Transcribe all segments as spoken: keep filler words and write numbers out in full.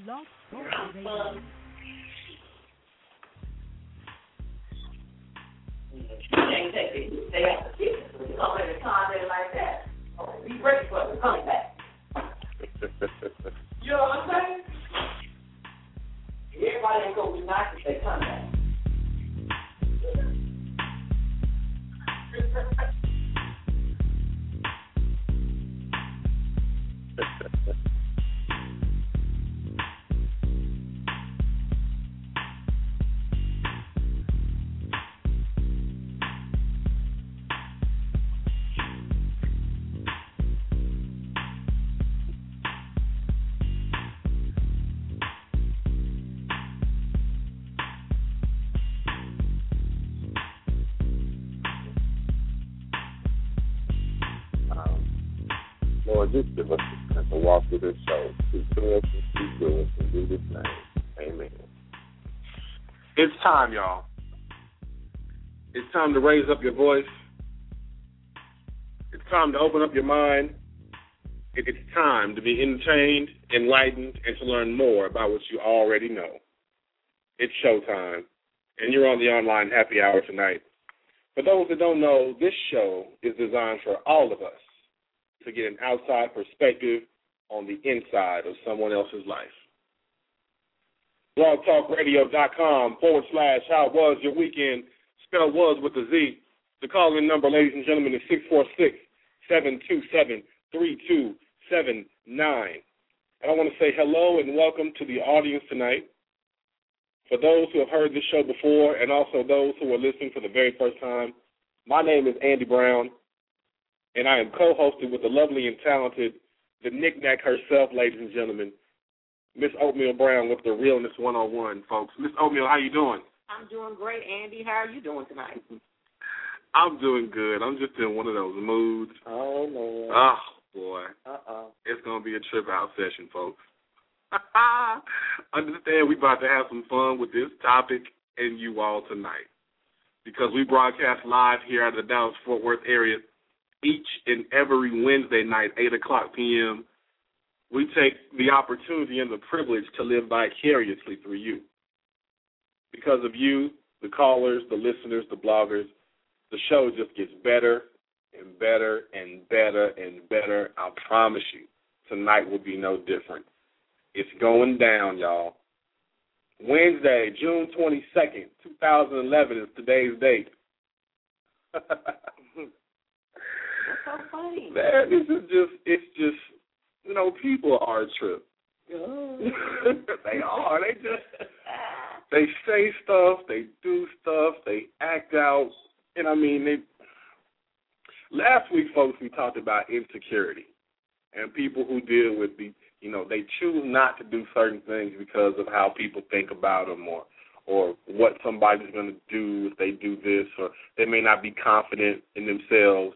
Blog Talk Radio. Can't take it. They have to keep it. You don't let it content like that. Okay, be ready for the comeback. You know what I'm saying? Everybody ain't gonna be nice if they come back. Just give us the strength to walk through this show. Speak to us and speak to us in Jesus' name. Amen. It's time, y'all. It's time to raise up your voice. It's time to open up your mind. It's time to be entertained, enlightened, and to learn more about what you already know. It's showtime, and you're on the online happy hour tonight. For those that don't know, this show is designed for all of us to get an outside perspective on the inside of someone else's life. blogtalkradio.com forward slash how was your weekend, spell was with a Z. The call-in number, ladies and gentlemen, is six four six, seven two seven, three two seven nine. And I want to say hello and welcome to the audience tonight. For those who have heard this show before and also those who are listening for the very first time, my name is Andy Brown, and I am co-hosted with the lovely and talented, the knick-knack herself, ladies and gentlemen, Miss Oatmeal Brown with the Realness one oh one, folks. Miss Oatmeal, how you doing? I'm doing great, Andy. How are you doing tonight? I'm doing good. I'm just in one of those moods. Oh, Lord. Oh, boy. Uh-oh. It's going to be a trip-out session, folks. Understand we about to have some fun with this topic and you all tonight because we broadcast live here out of the Dallas-Fort Worth area each and every Wednesday night, eight o'clock p.m., we take the opportunity and the privilege to live vicariously through you. Because of you, the callers, the listeners, the bloggers, the show just gets better and better and better and better. I promise you, tonight will be no different. It's going down, y'all. Wednesday, June twenty-second, twenty eleven is today's date. That's so funny. Man, this is just, it's just, you know, people are a trip. Oh. They are. They just, they say stuff, they do stuff, they act out. And I mean, they, last week, folks, we talked about insecurity and people who deal with the, you know, they choose not to do certain things because of how people think about them or, or what somebody's going to do if they do this, or they may not be confident in themselves.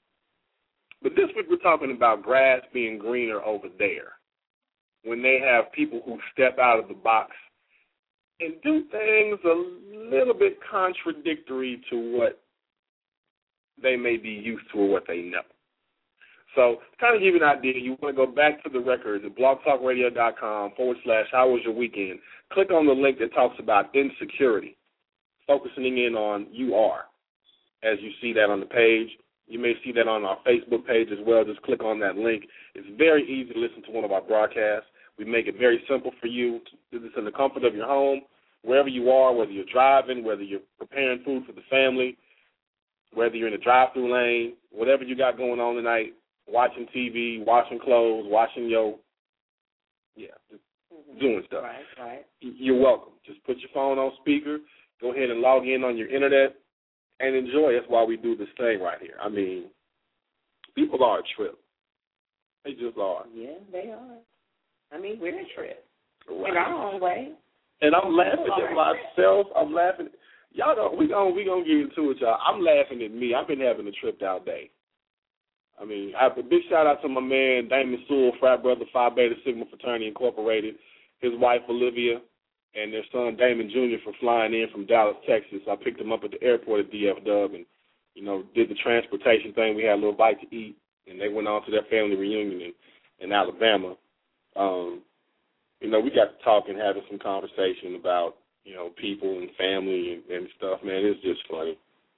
But this week we're talking about grass being greener over there, when they have people who step out of the box and do things a little bit contradictory to what they may be used to or what they know. So to kind of give you an idea, you want to go back to the records at blogtalkradio.com forward slash how was your weekend. Click on the link that talks about insecurity, focusing in on you are, as you see that on the page. You may see that on our Facebook page as well. Just click on that link. It's very easy to listen to one of our broadcasts. We make it very simple for you to do this in the comfort of your home, wherever you are, whether you're driving, whether you're preparing food for the family, whether you're in a drive-through lane, whatever you got going on tonight, watching T V, washing clothes, washing your, yeah, just mm-hmm. doing stuff. Right, right. You're welcome. Just put your phone on speaker, go ahead and log in on your internet, and enjoy us while we do this thing right here. I mean, people are a trip. They just are. Yeah, they are. I mean, we're a trip. Right. In our own way. And I'm laughing at myself. I'm laughing. Y'all know, we gonna, we gonna get into it, y'all. I'm laughing at me. I've been having a tripped out day. I mean, I have a big shout out to my man, Damon Sewell, frat brother, Phi Beta Sigma Fraternity Incorporated, his wife, Olivia, and their son Damon Junior for flying in from Dallas, Texas. I picked them up at the airport at D F W and, you know, did the transportation thing. We had a little bite to eat, and they went on to their family reunion in, in Alabama. Um, you know, we got to talking, having some conversation about, you know, people and family and, and stuff, man. It's just funny.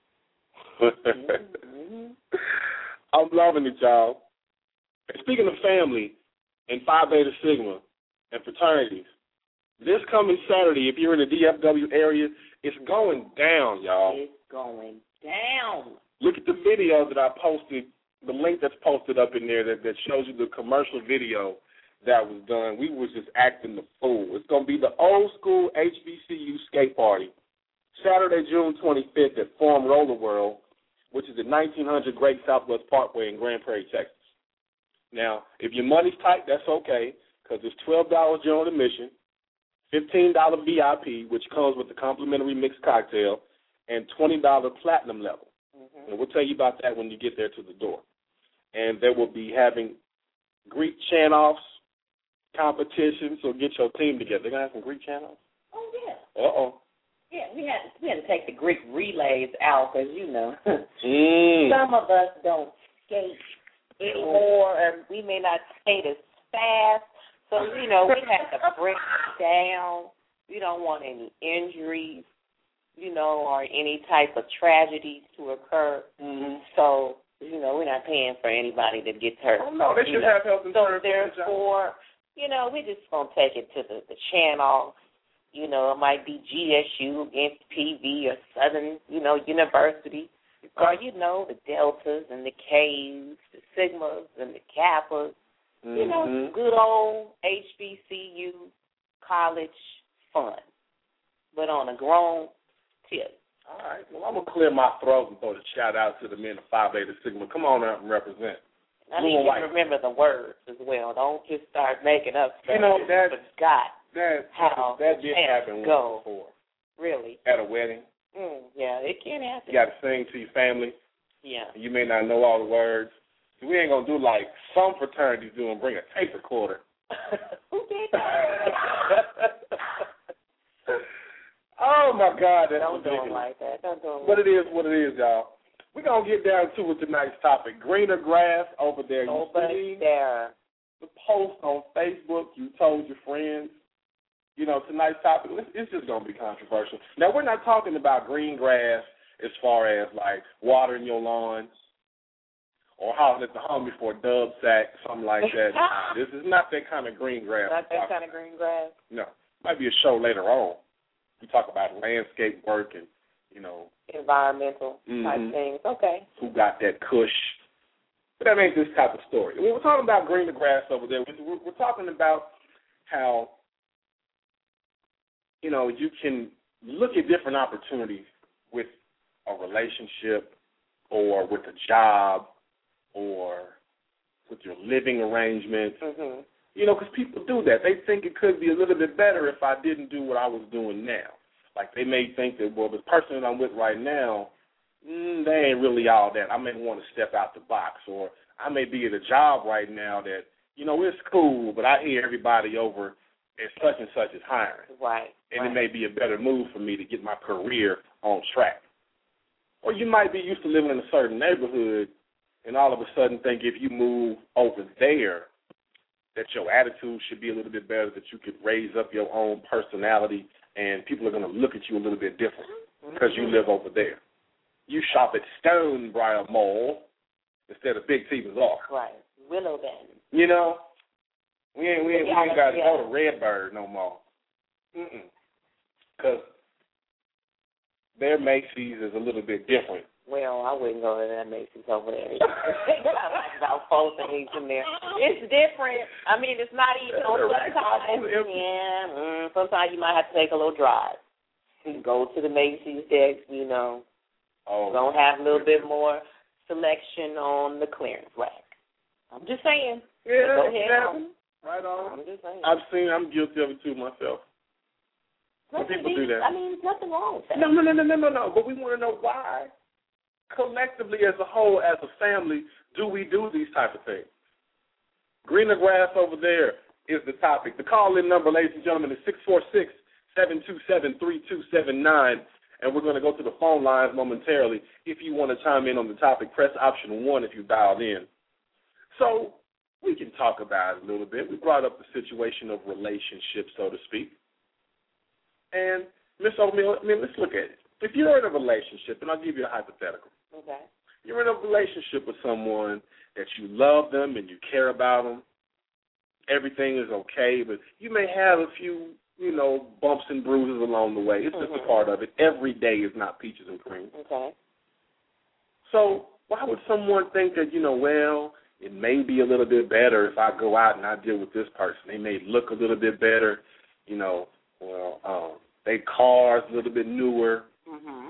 mm-hmm. I'm loving it, y'all. And speaking of family and Phi Beta Sigma and fraternities, this coming Saturday, if you're in the D F W area, it's going down, y'all. It's going down. Look at the video that I posted, the link that's posted up in there that, that shows you the commercial video that was done. We was just acting the fool. It's going to be the old school H B C U skate party, Saturday, June twenty-fifth at Forum Roller World, which is at nineteen hundred Great Southwest Parkway in Grand Prairie, Texas. Now, if your money's tight, that's okay, because it's twelve dollars general admission, fifteen dollars V I P, which comes with the complimentary mixed cocktail, and twenty dollars platinum level. Mm-hmm. And we'll tell you about that when you get there to the door. And they will be having Greek chant-offs, competition, so get your team together. They're going to have some Greek chant-offs? Oh, yeah. Uh-oh. Yeah, we had, to, we had to take the Greek relays out because, you know, mm. some of us don't skate anymore, and we may not skate as fast. So, you know, we had to break it down. We don't want any injuries, you know, or any type of tragedies to occur. Mm-hmm. So, you know, we're not paying for anybody that gets hurt. Oh, no, they should have health insurance. So, therefore, you know, we're just going to take it to the, the channel. You know, it might be G S U against P V or Southern, you know, University. Or, you know, the Deltas and the K's, the Sigmas and the Kappas. Mm-hmm. You know, good old H B C U college fun, but on a grown tip. All right. Well, I'm going to clear my throat and throw a shout-out to the men of Phi Beta Sigma. Come on out and represent. I need you to remember the words as well. Don't just start making up stuff. You know, that, forgot that, how that did happen go. before. Really? At a wedding. Mm, yeah, it can happen. You got to sing to your family. Yeah. You may not know all the words. We ain't going to do like some fraternities do and bring a tape recorder. Who did that? Oh, my God. That's Don't ridiculous. do it like that. Don't do it like But it is what it is, y'all. We're going to get down to it tonight's topic. Greener grass over there. You see there. the post on Facebook. You told your friends. You know, tonight's topic, it's just going to be controversial. Now, we're not talking about green grass as far as, like, watering your lawn or hollering at the homie for a dub sack, something like that. This is not that kind of green grass. Not that kind of green grass? No. Might be a show later on. We talk about landscape work and, you know. Environmental mm-hmm. type things. Okay. Who got that cush. But that ain't this type of story. We're talking about greener grass over there. We're, we're talking about how, you know, you can look at different opportunities with a relationship or with a job or with your living arrangements. Mm-hmm. You know, because people do that. They think it could be a little bit better if I didn't do what I was doing now. Like they may think that, well, the person that I'm with right now, mm, they ain't really all that. I may want to step out the box. Or I may be at a job right now that, you know, it's cool, but I hear everybody over at such and such is hiring. Right. And right. it may be a better move for me to get my career on track. Or you might be used to living in a certain neighborhood and all of a sudden think if you move over there that your attitude should be a little bit better, that you could raise up your own personality and people are going to look at you a little bit different because you live over there. You shop at Stonebriar Mall instead of Big T Bazaar. Right. Willow Bend. You know? We ain't, we ain't, yeah, we ain't got to yeah. go to Redbird no more. Mm-mm. Because their Macy's is a little bit different. Well, I wouldn't go to that Macy's over there. They got like about four things in there. It's different. I mean, it's not even on sometimes. Yeah, mm, sometimes you might have to take a little drive. You go to the Macy's desk, you know. Oh, don't have a little bit more selection on the clearance rack. I'm just saying. Yeah, go ahead. Exactly. Right on. I'm just saying. I've seen. I'm guilty of it too myself. When people do that. I mean, there's nothing wrong with that. No, no, no, no, no, no, no. But we want to know why. Collectively, as a whole, as a family, do we do these type of things? Greener grass over there is the topic. The call-in number, ladies and gentlemen, is six four six, seven two seven, three two seven nine, and we're going to go to the phone lines momentarily. If you want to chime in on the topic, press option one if you dialed in. So we can talk about it a little bit. We brought up the situation of relationships, so to speak. And, Miss O'Meal, I mean, let's look at it. If you're in a relationship, and I'll give you a hypothetical. Okay. You're in a relationship with someone that you love them and you care about them. Everything is okay, but you may have a few, you know, bumps and bruises along the way. It's just mm-hmm. a part of it. Every day is not peaches and cream. Okay. So why would someone think that, you know, well, it may be a little bit better if I go out and I deal with this person. They may look a little bit better, you know, well, um, their car's a little bit newer. Mm-hmm.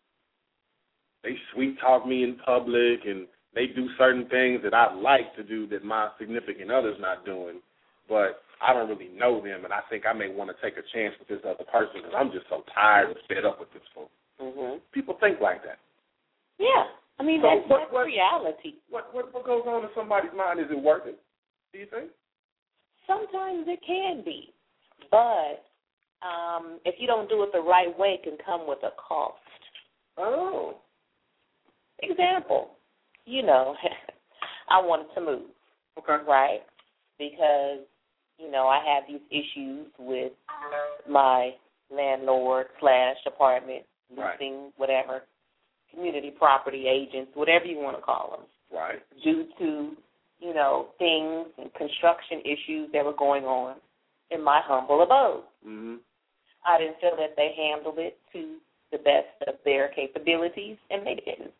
They sweet talk me in public, and they do certain things that I like to do that my significant other's not doing, but I don't really know them, and I think I may want to take a chance with this other person because I'm just so tired and fed up with this fool. Mm-hmm. People think like that. Yeah. I mean, so that's, what, that's what, reality. What, what what goes on in somebody's mind? Is it worth it, do you think? Sometimes it can be, but um, if you don't do it the right way, it can come with a cost. Oh. Example, you know, I wanted to move. Okay. Right? Because, you know, I have these issues with my landlord slash apartment, leasing, right. whatever, community property agents, whatever you want to call them. Right. Due to, you know, things and construction issues that were going on in my humble abode. Mm-hmm. I didn't feel that they handled it to the best of their capabilities, and they didn't.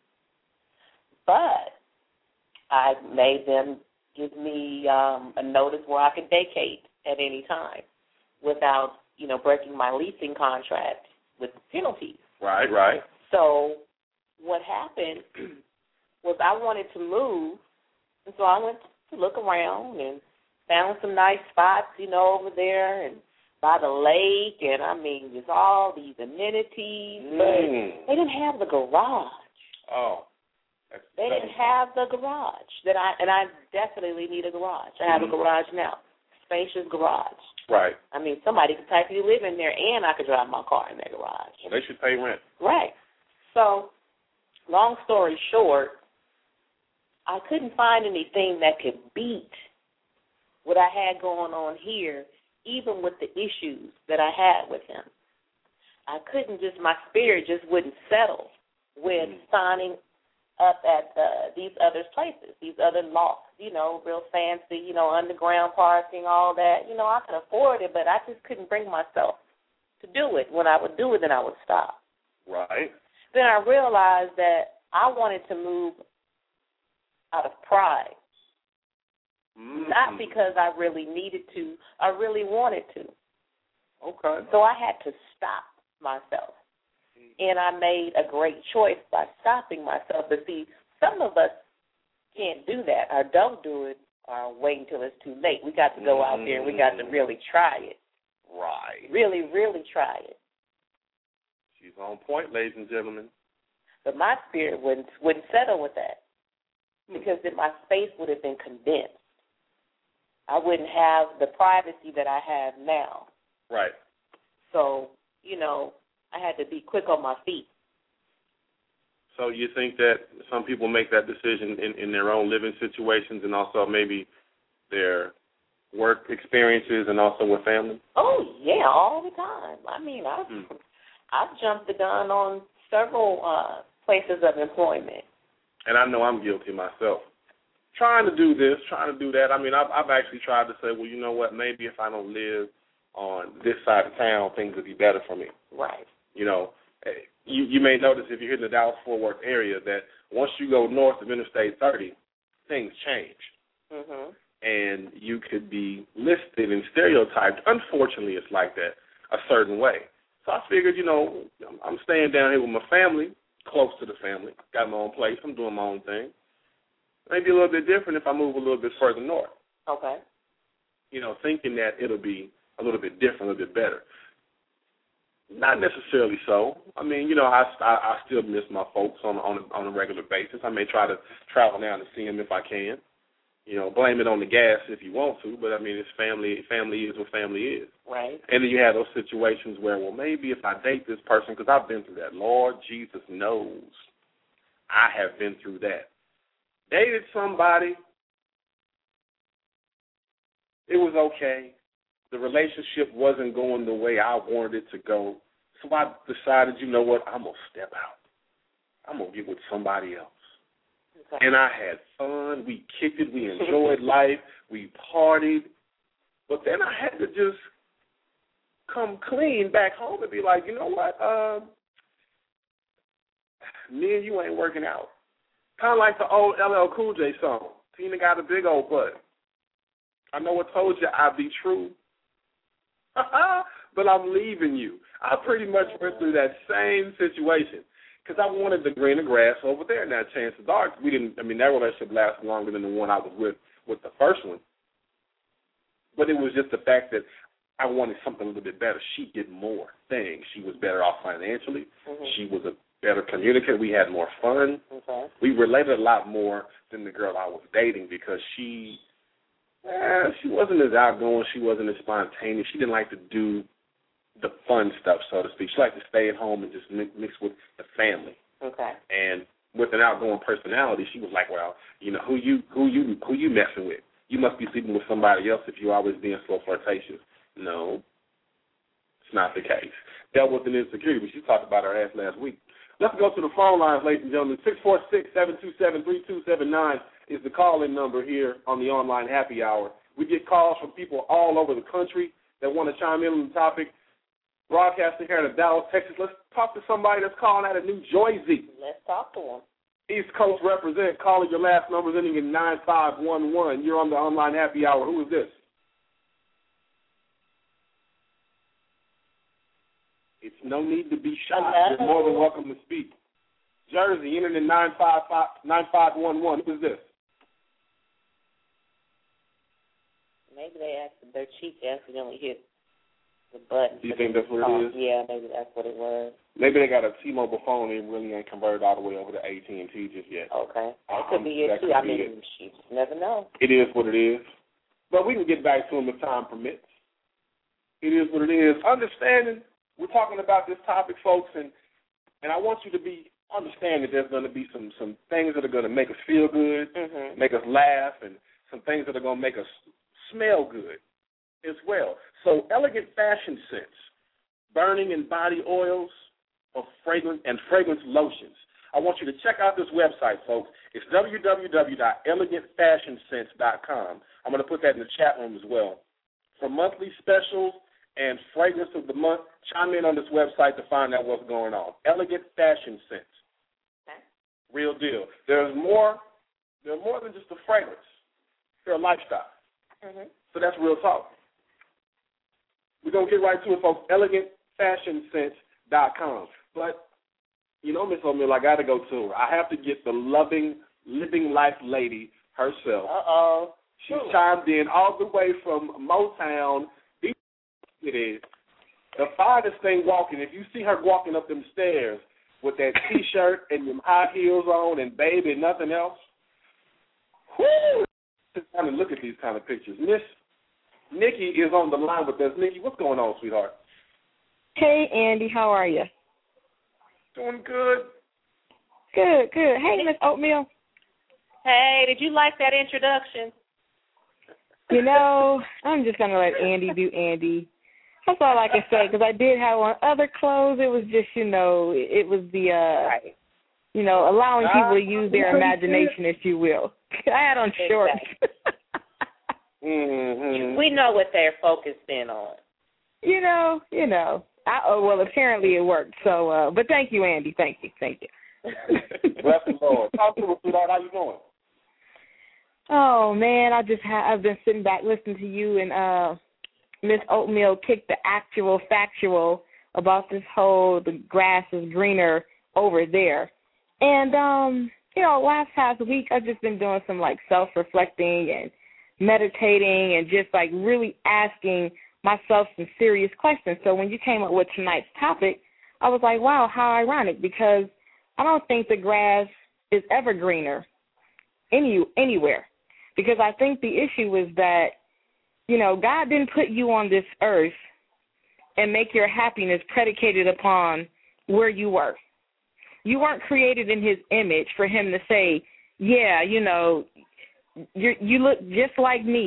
But I made them give me um, a notice where I could vacate at any time without, you know, breaking my leasing contract with penalties. Right, right. So what happened was I wanted to move, and so I went to look around and found some nice spots, you know, over there and by the lake, and, I mean, there's all these amenities, mm. but they didn't have the garage. Oh. They didn't have the garage that I, and I definitely need a garage. I have mm-hmm. a garage now, spacious garage. Right. I mean, somebody could practically live in there, and I could drive my car in that garage. Well, they should pay rent. Right. So, long story short, I couldn't find anything that could beat what I had going on here, even with the issues that I had with him. I couldn't just, my spirit just wouldn't settle with mm-hmm. signing up at uh, these other places, these other lofts, you know, real fancy, you know, underground parking, all that. You know, I could afford it, but I just couldn't bring myself to do it. When I would do it, then I would stop. Right. Then I realized that I wanted to move out of pride, mm-hmm. not because I really needed to, I really wanted to. Okay. So I had to stop myself. And I made a great choice by stopping myself. But see, some of us can't do that or don't do it or wait until it's too late. We got to go mm-hmm. out there and we got to really try it. Right. Really, really try it. She's on point, ladies and gentlemen. But my spirit wouldn't, wouldn't settle with that because then my space would have been condensed. I wouldn't have the privacy that I have now. Right. So, you know, I had to be quick on my feet. So you think that some people make that decision in, in their own living situations and also maybe their work experiences and also with family? Oh, yeah, all the time. I mean, I've, mm. I've jumped the gun on several uh, places of employment. And I know I'm guilty myself. Trying to do this, trying to do that. I mean, I've, I've actually tried to say, well, you know what, maybe if I don't live on this side of town, things would be better for me. Right. You know, you, you may notice if you're in the Dallas-Fort Worth area that once you go north of Interstate thirty, things change. Mm-hmm. And you could be listed and stereotyped. Unfortunately, it's like that a certain way. So I figured, you know, I'm staying down here with my family, close to the family, got my own place, I'm doing my own thing. Maybe a little bit different if I move a little bit further north. Okay. You know, thinking that it'll be a little bit different, a little bit better. Not necessarily so. I mean, you know, I, I, I still miss my folks on on a, on a regular basis. I may try to travel down to see them if I can. You know, blame it on the gas if you want to, but I mean, it's family. Family is what family is. Right. And then you have those situations where, well, maybe if I date this person, because I've been through that. Lord Jesus knows, I have been through that. Dated somebody, It was okay. The relationship wasn't going the way I wanted it to go. So I decided, you know what, I'm going to step out. I'm going to get with somebody else. Okay. And I had fun. We kicked it. We enjoyed life. We partied. But then I had to just come clean back home and be like, you know what, um, me and you ain't working out. Kind of like the old L L Cool J song, Tina got a big old butt. I know I told you I'd be true, but I'm leaving you. I pretty much went through that same situation because I wanted the greener grass over there. Now, chances are, we didn't, I mean, that relationship lasted longer than the one I was with with the first one. But it was just the fact that I wanted something a little bit better. She did more things. She was better off financially. Mm-hmm. She was a better communicator. We had more fun. Okay. We related a lot more than the girl I was dating because she, eh, she wasn't as outgoing. She wasn't as spontaneous. She didn't like to do the fun stuff, so to speak. She liked to stay at home and just mix, mix with the family. Okay. And with an outgoing personality, she was like, well, you know, who you who you who you messing with? You must be sleeping with somebody else if you're always being so flirtatious. No, it's not the case. Dealt with an insecurity, but she talked about her ass last week. Let's go to the phone lines, ladies and gentlemen. six four six, seven two seven, three two seven nine is the call-in number here on the online happy hour. We get calls from people all over the country that want to chime in on the topic. Broadcasting here in Dallas, Texas. Let's talk to somebody that's calling out of New Jersey. Let's talk to them. East Coast represent. Calling your last numbers ending in nine five one one. You're on the online happy hour. Who is this? It's no need to be shy. You're more than welcome to speak. Jersey, ending in nine five one one. Who is this? Maybe they accidentally, their cheek accidentally hit the button. Do you think that's what it is? Yeah, maybe that's what it was. Maybe they got a T-Mobile phone and really ain't converted all the way over to A T and T just yet. Okay. That could um, be it, too. I mean, it. You never know. It is what it is. But we can get back to them if time permits. It is what it is. Understanding, we're talking about this topic, folks, and, and I want you to be understand that there's going to be some, some things that are going to make us feel good, mm-hmm. make us laugh, and some things that are going to make us smell good as well. So Elegant Fashion Scents, burning and body oils of fragrance and fragrance lotions. I want you to check out this website, folks. It's w w w dot elegant fashion scents dot com. I'm going to put that in the chat room as well. For monthly specials and fragrance of the month, chime in on this website to find out what's going on. Elegant Fashion Scents. Okay. Real deal. There's more. They're more than just a fragrance. They're a lifestyle. Mm-hmm. So that's real talk. We're going to get right to it, folks. elegant fashion scents dot com. But, you know, Miss O'Mill, I got to go to her. I have to get the loving, living life lady herself. Uh-oh. She Ooh. chimed in all the way from Motown. It is the finest thing walking. If you see her walking up them stairs with that T-shirt and them high heels on and baby, nothing else, whoo! Just kind of look at these kind of pictures. Miss Nikki is on the line with us. Nikki, what's going on, sweetheart? Hey, Andy, how are you? Doing good. Good, good. Hey, Miss Oatmeal. Hey, did you like that introduction? You know, I'm just going to let Andy do Andy. That's all I can say, because I did have on other clothes. It was just, you know, it was the, uh, right. you know, allowing people to use their imagination, if you will. I had on shorts. mm-hmm. We know what they're focused in on. You know, you know. I, oh, well, apparently it worked. So, uh, but thank you, Andy. Thank you. Thank you. Bless the Lord. Talk to us, sweetheart. How you doing? Oh, man, I just ha- I've been sitting back listening to you and uh, Miss Oatmeal kick the actual factual about this whole the grass is greener over there. And, um, you know, last past week I've just been doing some, like, self-reflecting and meditating and just, like, really asking myself some serious questions. So when you came up with tonight's topic, I was like, wow, how ironic, because I don't think the grass is ever greener any anywhere. Because I think the issue is that, you know, God didn't put you on this earth and make your happiness predicated upon where you were. You weren't created in his image for him to say, yeah, you know, you you look just like me,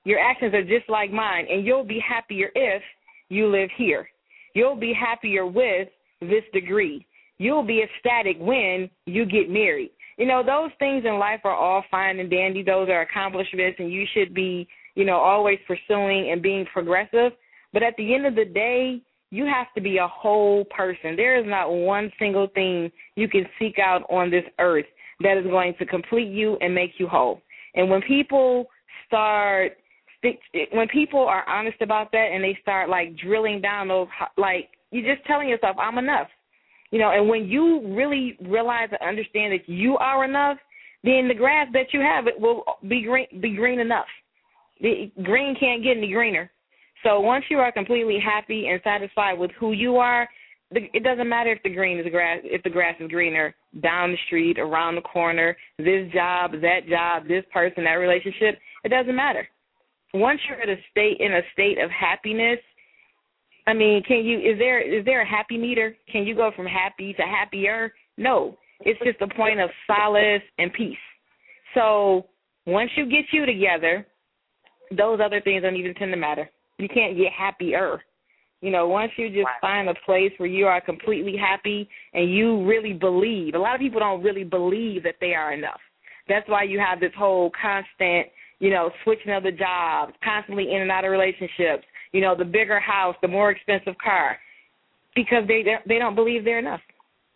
Your actions are just like mine, and you'll be happier if you live here. You'll be happier with this degree. You'll be ecstatic when you get married. You know, those things in life are all fine and dandy. Those are accomplishments, and you should be, you know, always pursuing and being progressive. But at the end of the day, you have to be a whole person. There is not one single thing you can seek out on this earth that is going to complete you and make you whole. And when people start, when people are honest about that and they start, like, drilling down those, like, you're just telling yourself, I'm enough. You know, and when you really realize and understand that you are enough, then the grass that you have, it will be green, be green enough. The green can't get any greener. So once you are completely happy and satisfied with who you are, the, it doesn't matter if the green is grass, if the grass is greener down the street, around the corner, this job, that job, this person, that relationship. It doesn't matter. Once you're at a state in a state of happiness, I mean, can you? Is there is there a happy meter? Can you go from happy to happier? No. It's just a point of solace and peace. So once you get you together, those other things don't even tend to matter. You can't get happier. You know, once you just find a place where you are completely happy and you really believe. A lot of people don't really believe that they are enough. That's why you have this whole constant, you know, switching of the jobs, constantly in and out of relationships. You know, the bigger house, the more expensive car, because they they don't believe they're enough.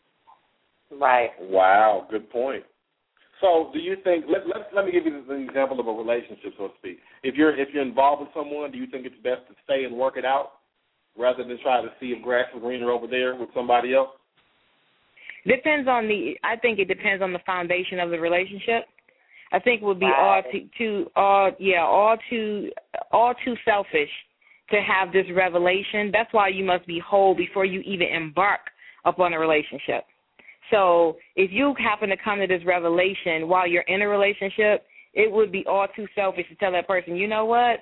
Right. Wow, good point. So, do you think? Let let let me give you an example of a relationship, so to speak. If you're if you're involved with someone, do you think it's best to stay and work it out rather than try to see if grass is greener over there with somebody else? Depends on the. I think it depends on the foundation of the relationship. I think it would be Right. all too, too all yeah all too all too selfish to have this revelation. That's why you must be whole before you even embark upon a relationship. So if you happen to come to this revelation while you're in a relationship, it would be all too selfish to tell that person, you know what,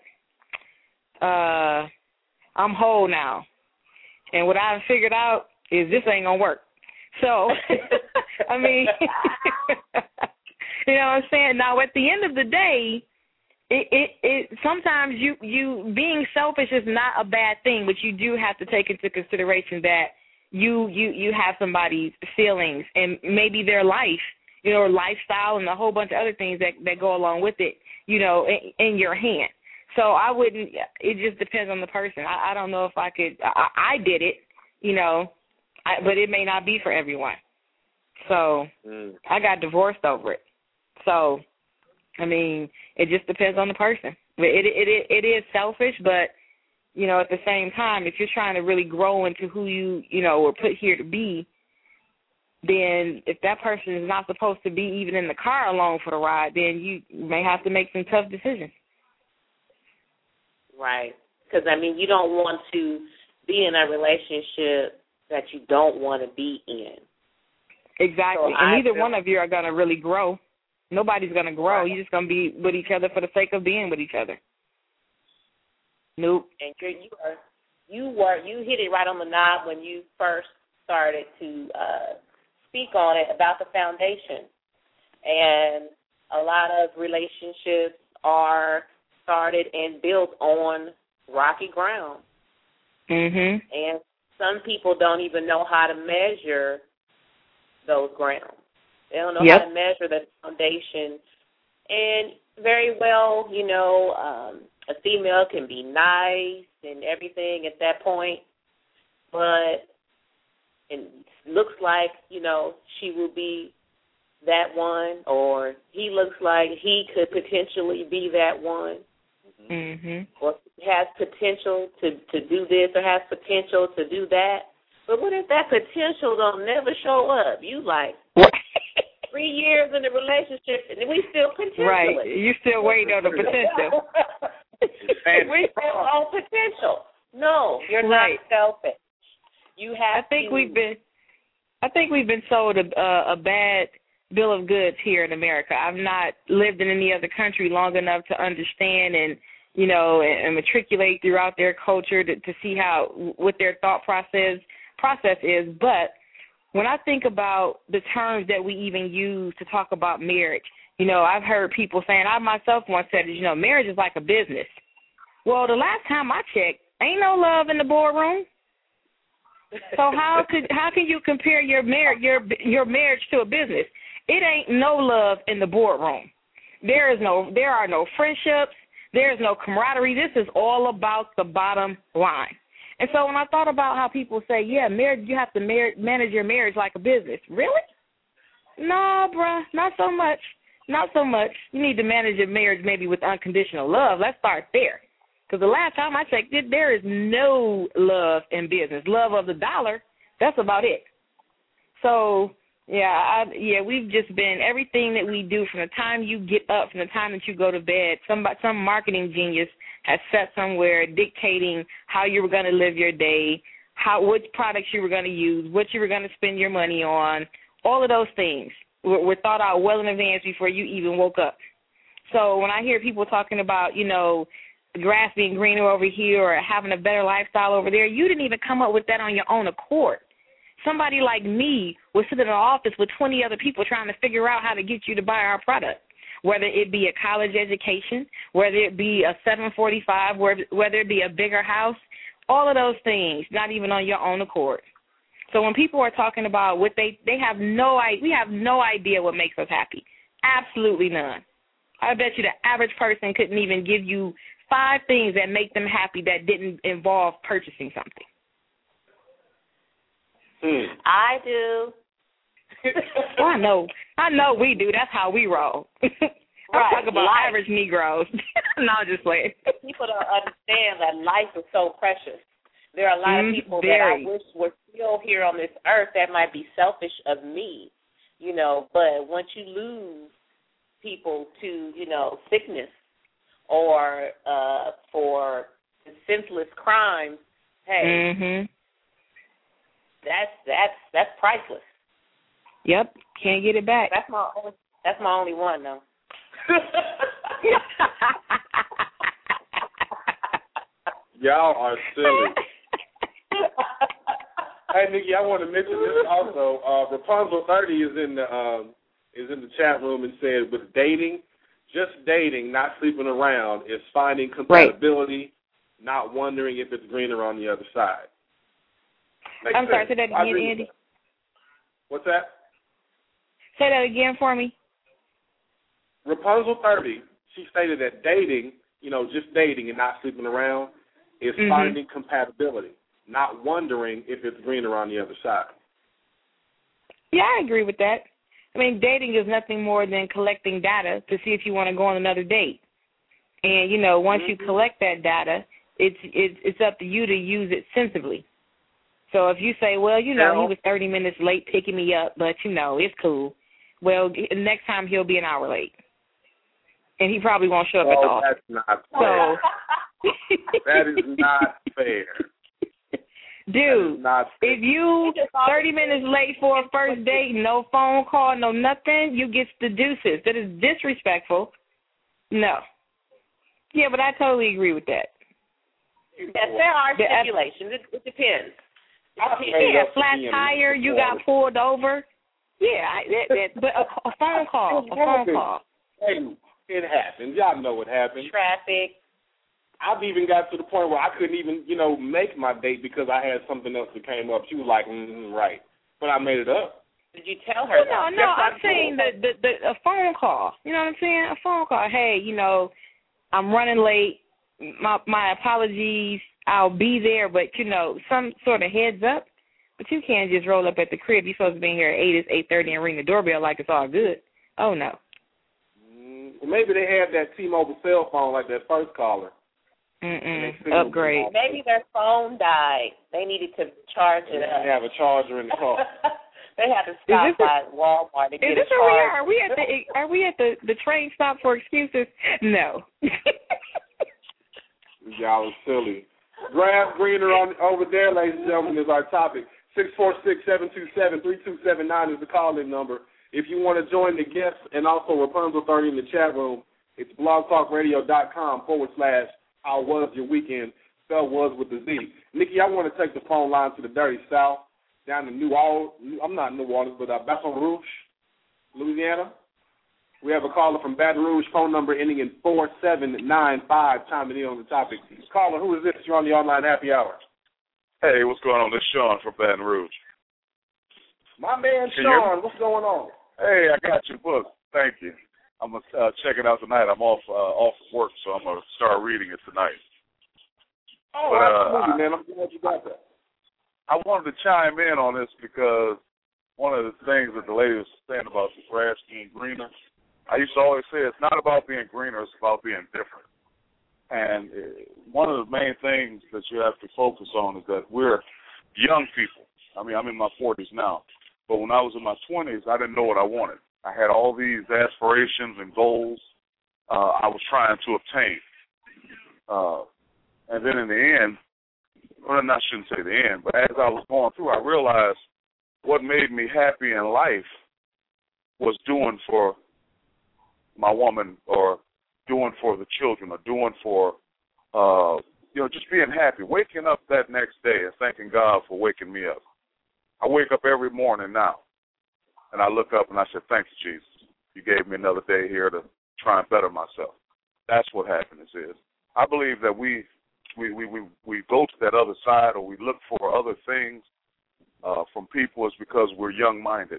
uh, I'm whole now. And what I've figured out is this ain't going to work. So, I mean, you know what I'm saying? Now, at the end of the day, It, it it sometimes you, you being selfish is not a bad thing, but you do have to take into consideration that you you, you have somebody's feelings and maybe their life, you know, lifestyle and a whole bunch of other things that, that go along with it, you know, in, in your hand. So I wouldn't. It just depends on the person. I, I don't know if I could. I, I did it, you know, I, but it may not be for everyone. So mm. I got divorced over it. So. I mean, it just depends on the person. It, it it it is selfish, but, you know, at the same time, if you're trying to really grow into who you, you know, were put here to be, then if that person is not supposed to be even in the car along for the ride, then you may have to make some tough decisions. Right. Because, I mean, you don't want to be in a relationship that you don't want to be in. Exactly. So and I neither feel- one of you are going to really grow. Nobody's going to grow. Right. You're just going to be with each other for the sake of being with each other. Nope. And you're, you are, you were, you hit it right on the knob when you first started to uh, speak on it about the foundation. And a lot of relationships are started and built on rocky ground. Mhm. And some people don't even know how to measure those grounds. They don't know yep. how to measure the foundation. And very well, you know, um, a female can be nice and everything at that point, but it looks like, you know, she will be that one, or he looks like he could potentially be that one, mhm. or has potential to, to do this or has potential to do that. But what if that potential don't never show up? You like... Three years in the relationship, and we still potential. Right, you still waiting on the potential. we still on potential. No, you're right. not selfish. You have. I think to, we've been. I think we've been sold a, a, a bad bill of goods here in America. I've not lived in any other country long enough to understand and you know and, and matriculate throughout their culture to, to see how what their thought process process is, but. When I think about the terms that we even use to talk about marriage, You know, I've heard people saying, I myself once said, you know, marriage is like a business. Well, the last time I checked, ain't no love in the boardroom. So how could how can you compare your marriage your your marriage to a business? It ain't no love in the boardroom. There is no there are no friendships. There is no camaraderie. This is all about the bottom line. And so when I thought about how people say, yeah, marriage, you have to mar- manage your marriage like a business. Really? No, bruh, not so much. Not so much. You need to manage your marriage maybe with unconditional love. Let's start there. Because the last time I checked it, there is no love in business. Love of the dollar, that's about it. So, yeah, I, yeah, we've just been, everything that we do from the time you get up, from the time that you go to bed, some, some marketing genius has sat somewhere dictating how you were going to live your day, how which products you were going to use, what you were going to spend your money on. All of those things were, were thought out well in advance before you even woke up. So when I hear people talking about, you know, grass being greener over here or having a better lifestyle over there, you didn't even come up with that on your own accord. Somebody like me was sitting in an office with twenty other people trying to figure out how to get you to buy our product, whether it be a college education, whether it be a seven forty-five, whether it be a bigger house, all of those things, not even on your own accord. So when people are talking about what they, they have no idea, we have no idea what makes us happy. Absolutely none. I bet you the average person couldn't even give you five things that make them happy that didn't involve purchasing something. Hmm. I do. Well, I know. I know we do. That's how we roll. I'm right. talking about life. average Negroes. No, just playing. People don't understand that life is so precious. There are a lot mm, of people very. that I wish were still here on this earth that might be selfish of me, you know, but once you lose people to, you know, sickness or uh, for senseless crimes, hey, mm-hmm. that's that's that's priceless. Yep, can't get it back. That's my only, that's my only one though. Y'all are silly. Hey, Nikki, I want to mention this also. Uh, Rapunzel thirty is in the um, is in the chat room and said, with dating, just dating, not sleeping around, is finding compatibility, right. Not wondering if it's greener on the other side. Makes I'm sense. sorry, say that again, Andy. What's that? Say that again for me. Rapunzel thirty, she stated that dating, you know, just dating and not sleeping around, is mm-hmm. finding compatibility, not wondering if it's greener on the other side. Yeah, I agree with that. I mean, dating is nothing more than collecting data to see if you want to go on another date. And, you know, once mm-hmm. you collect that data, it's, it's it's up to you to use it sensibly. So if you say, well, you know, he was thirty minutes late picking me up, but, you know, it's cool. Well, next time he'll be an hour late. And he probably won't show up oh, at the office. That's not fair. So that is not fair. Dude, not fair. If you thirty minutes late for a first date, no phone call, no nothing, you get the deuces. That is disrespectful. No. Yeah, but I totally agree with that. Yes, there are stipulations. It, it depends. Yeah, flat tire, you got pulled over. Yeah, that, that, but a, a phone call, a phone call. Hey, it happens. Y'all know what happens. Traffic. I've even got to the point where I couldn't even, you know, make my date because I had something else that came up. She was like, mm, right. But I made it up. Did you tell her well, that? No, no, I'm saying the, the, the, a phone call. You know what I'm saying? A phone call. Hey, you know, I'm running late. My my apologies. I'll be there, but, you know, some sort of heads up. But you can't just roll up at the crib. You're supposed to be here at eight, it's eight thirty, and ring the doorbell like it's all good. Oh, no. Mm, maybe they had that T-Mobile cell phone like that first caller. Mm-mm. Upgrade. Maybe their phone died. They needed to charge it up. They have a charger in the car. They had to stop by a, Walmart to get a charge. Is this where we are? Are we at the are we at the, the train stop for excuses? No. Y'all are silly. Grass greener on over there, ladies and gentlemen, is our topic. six four six, seven two seven, three two seven nine is the call-in number. If you want to join the guests and also Rapunzel thirty in the chat room, it's blogtalkradio.com forward slash how was your weekend. Spell was with the Z. Nikki, I want to take the phone line to the Dirty South, down to New Orleans. I'm not New Orleans, but uh, Baton Rouge, Louisiana. We have a caller from Baton Rouge, phone number ending in four seven nine five, chiming in on the topic. Caller, who is this? You're on the online happy hour. Hey, what's going on? This is Sean from Baton Rouge. My man Can Sean, you... what's going on? Hey, I got your book. Thank you. I'm going to uh, check it out tonight. I'm off uh, off work, so I'm going to start reading it tonight. Oh, but, absolutely, uh, man. I'm glad you got that. I wanted to chime in on this because one of the things that the lady was saying about the grass being greener, I used to always say it's not about being greener, it's about being different. And one of the main things that you have to focus on is that we're young people. I mean, I'm in my forties now, but when I was in my twenties, I didn't know what I wanted. I had all these aspirations and goals uh, I was trying to obtain. Uh, and then in the end, well, I shouldn't say the end, but as I was going through, I realized what made me happy in life was doing for my woman or doing for the children or doing for, uh, you know, just being happy, waking up that next day and thanking God for waking me up. I wake up every morning now, and I look up and I say, thank you, Jesus. You gave me another day here to try and better myself. That's what happiness is. I believe that we we, we, we, we go to that other side or we look for other things uh, from people is because we're young-minded.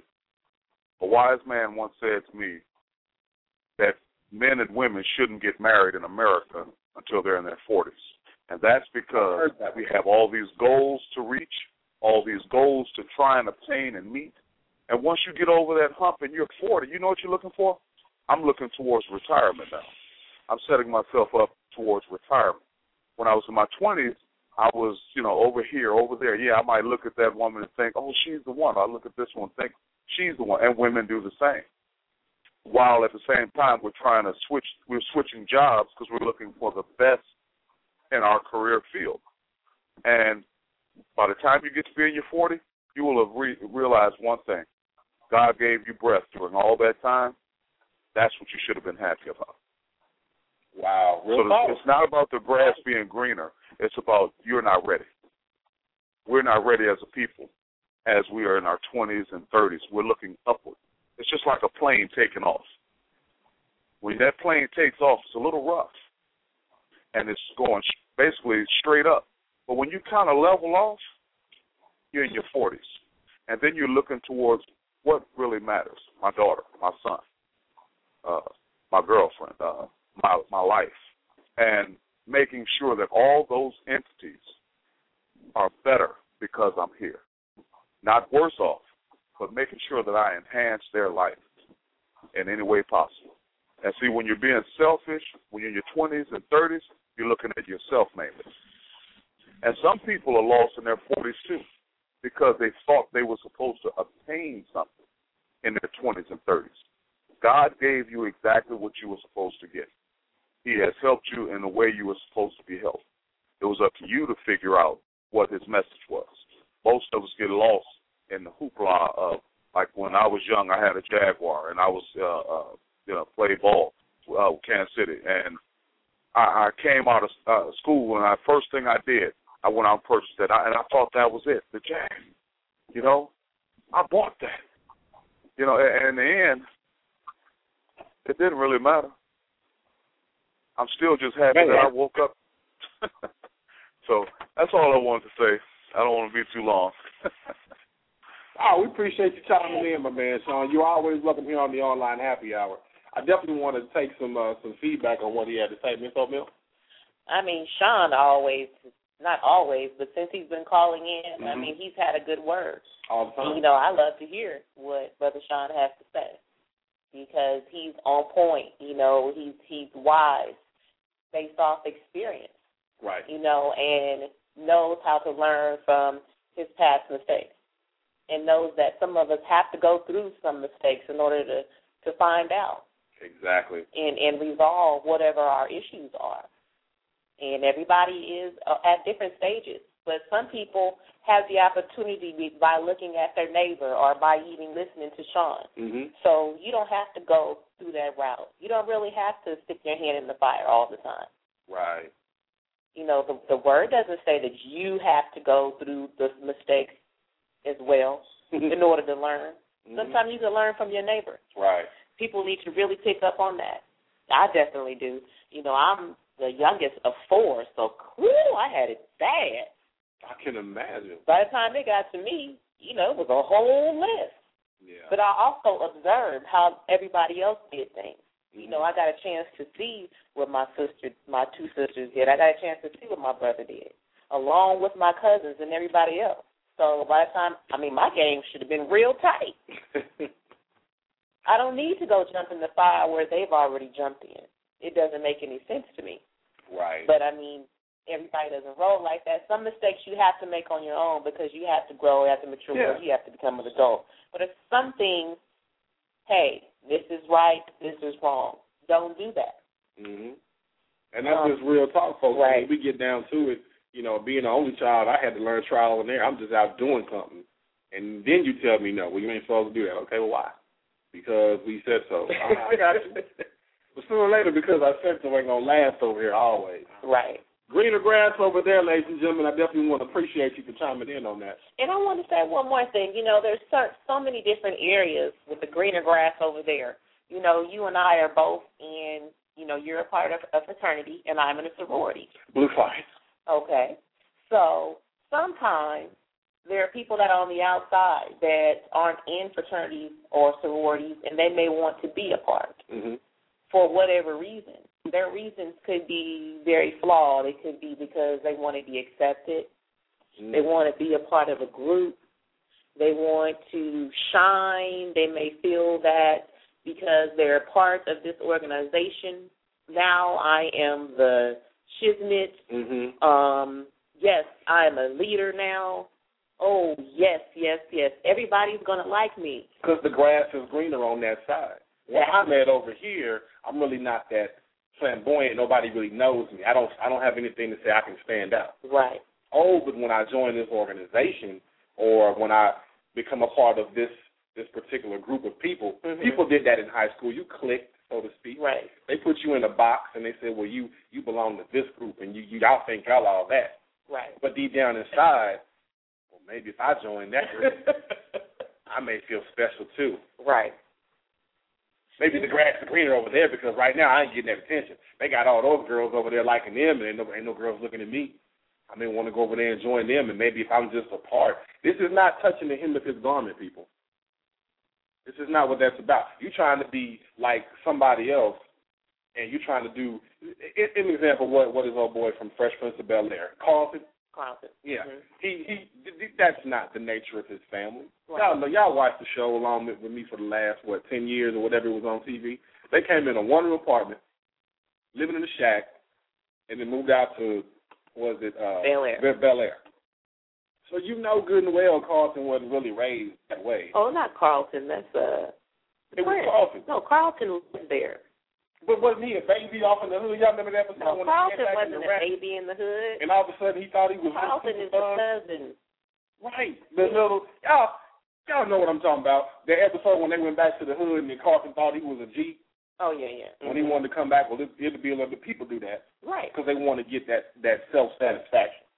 A wise man once said to me that men and women shouldn't get married in America until they're in their forties. And that's because we have all these goals to reach, all these goals to try and obtain and meet. And once you get over that hump and you're forty, you know what you're looking for? I'm looking towards retirement now. I'm setting myself up towards retirement. When I was in my twenties, I was, you know, over here, over there. Yeah, I might look at that woman and think, oh, she's the one. I look at this one and think, she's the one. And women do the same. While at the same time we're trying to switch, we're switching jobs because we're looking for the best in our career field. And by the time you get to be in your forties, you will have re- realized one thing. God gave you breath during all that time. That's what you should have been happy about. Wow. Real so it's not about the grass being greener. It's about you're not ready. We're not ready as a people as we are in our twenties and thirties. We're looking upward. It's just like a plane taking off. When that plane takes off, it's a little rough, and it's going basically straight up. But when you kind of level off, you're in your forties, and then you're looking towards what really matters, my daughter, my son, uh, my girlfriend, uh, my my life, and making sure that all those entities are better because I'm here. Not worse off, but making sure that I enhance their life in any way possible. And see, when you're being selfish, when you're in your twenties and thirties, you're looking at yourself mainly. And some people are lost in their forties too because they thought they were supposed to obtain something in their twenties and thirties. God gave you exactly what you were supposed to get. He has helped you in the way you were supposed to be helped. It was up to you to figure out what his message was. Most of us get lost in the hoopla of, like when I was young, I had a Jaguar, and I was, uh, uh, you know, played ball uh, with Kansas City. And I, I came out of uh, school, and the first thing I did, I went out and purchased it, I, and I thought that was it, the Jag. You know, I bought that. You know, and in the end, it didn't really matter. I'm still just happy Man, that I woke up. So that's all I wanted to say. I don't want to be too long. Oh, we appreciate you chiming in, my man, Sean. You're always welcome here on the Online Happy Hour. I definitely want to take some uh, some feedback on what he had to say. Miss O'Mill? I mean, Sean always, not always, but since he's been calling in, mm-hmm. I mean, he's had a good word. All the time. And, you know, I love to hear what Brother Sean has to say because he's on point. You know, he's he's wise based off experience. Right. You know, and knows how to learn from his past mistakes and knows that some of us have to go through some mistakes in order to, to find out. Exactly. And, and resolve whatever our issues are. And everybody is at different stages. But some people have the opportunity by looking at their neighbor or by even listening to Sean. Mm-hmm. So you don't have to go through that route. You don't really have to stick your hand in the fire all the time. Right. You know, the, the word doesn't say that you have to go through the mistakes as well in order to learn. Mm-hmm. Sometimes you can learn from your neighbor. Right. People need to really pick up on that. I definitely do. You know, I'm the youngest of four, so whew, I had it bad. I can imagine. By the time it got to me, you know, it was a whole list. Yeah. But I also observed how everybody else did things. Mm-hmm. You know, I got a chance to see what my sister, my two sisters did. I got a chance to see what my brother did, along with my cousins and everybody else. So by the time, I mean, my game should have been real tight. I don't need to go jump in the fire where they've already jumped in. It doesn't make any sense to me. Right. But, I mean, everybody doesn't roll like that. Some mistakes you have to make on your own because you have to grow, you have to mature, yeah. you have to become an adult. But if some things, hey, this is right, this is wrong, don't do that. Mm-hmm. And that's um, just real talk, folks. Right. When we get down to it, you know, being the only child, I had to learn trial and error. I'm just out doing something. And then you tell me, no, well, you ain't supposed to do that. Okay, well, why? Because we said so. I got you. But sooner or later, because I said so, ain't going to last over here always. Right. Greener grass over there, ladies and gentlemen. I definitely want to appreciate you for chiming in on that. And I want to say one more thing. You know, there's so, so many different areas with the greener grass over there. You know, you and I are both in, you know, you're a part of a fraternity, and I'm in a sorority. Blue fire. Okay. So sometimes there are people that are on the outside that aren't in fraternities or sororities, and they may want to be a part mm-hmm. for whatever reason. Their reasons could be very flawed. It could be because they want to be accepted. Mm-hmm. They want to be a part of a group. They want to shine. They may feel that because they're part of this organization, now I am the shiznit. Mm-hmm. Um, yes, I am a leader now. Oh, yes, yes, yes. Everybody's going to like me. Because the grass is greener on that side. Where I'm at over here, I'm really not that flamboyant. Nobody really knows me. I don't I don't have anything to say I can stand out. Right. Oh, but when I join this organization or when I become a part of this this particular group of people, mm-hmm. people did that in high school. You clicked, so to speak. Right. They put you in a box and they said, well, you, you belong to this group and you, you y'all think y'all all that. Right. But deep down inside, well, maybe if I join that group, I may feel special too. Right. Maybe the grass is greener over there because right now I ain't getting that attention. They got all those girls over there liking them and ain't no, ain't no girls looking at me. I may want to go over there and join them, and maybe if I'm just a part. This is not touching the hem of his garment, people. This is not what that's about. You trying to be like somebody else, and you trying to do. An example, what what is old boy from Fresh Prince of Bel Air, Carlton? Carlton. Yeah, mm-hmm. he he. That's not the nature of his family. Right. Y'all know. Y'all watched the show along with, with me for the last what ten years or whatever it was on T V. They came in a one room apartment, living in a shack, and then moved out to was it uh, Bel Air? Bel Air. So you know good and well Carlton wasn't really raised that way. Oh, not Carlton. That's uh. It was Carlton. No, Carlton was there. But wasn't he a baby off in the hood? Y'all remember that episode? No, when Carlton he wasn't the a baby in the hood. And all of a sudden he thought he was. Carlton is a cousin. Right. The little y'all y'all know what I'm talking about. The episode when they went back to the hood and then Carlton thought he was a G. Oh yeah, yeah. When mm-hmm. he wanted to come back, well, it, it'd be a little bit people do that. Right. Because they want to get that that self satisfaction.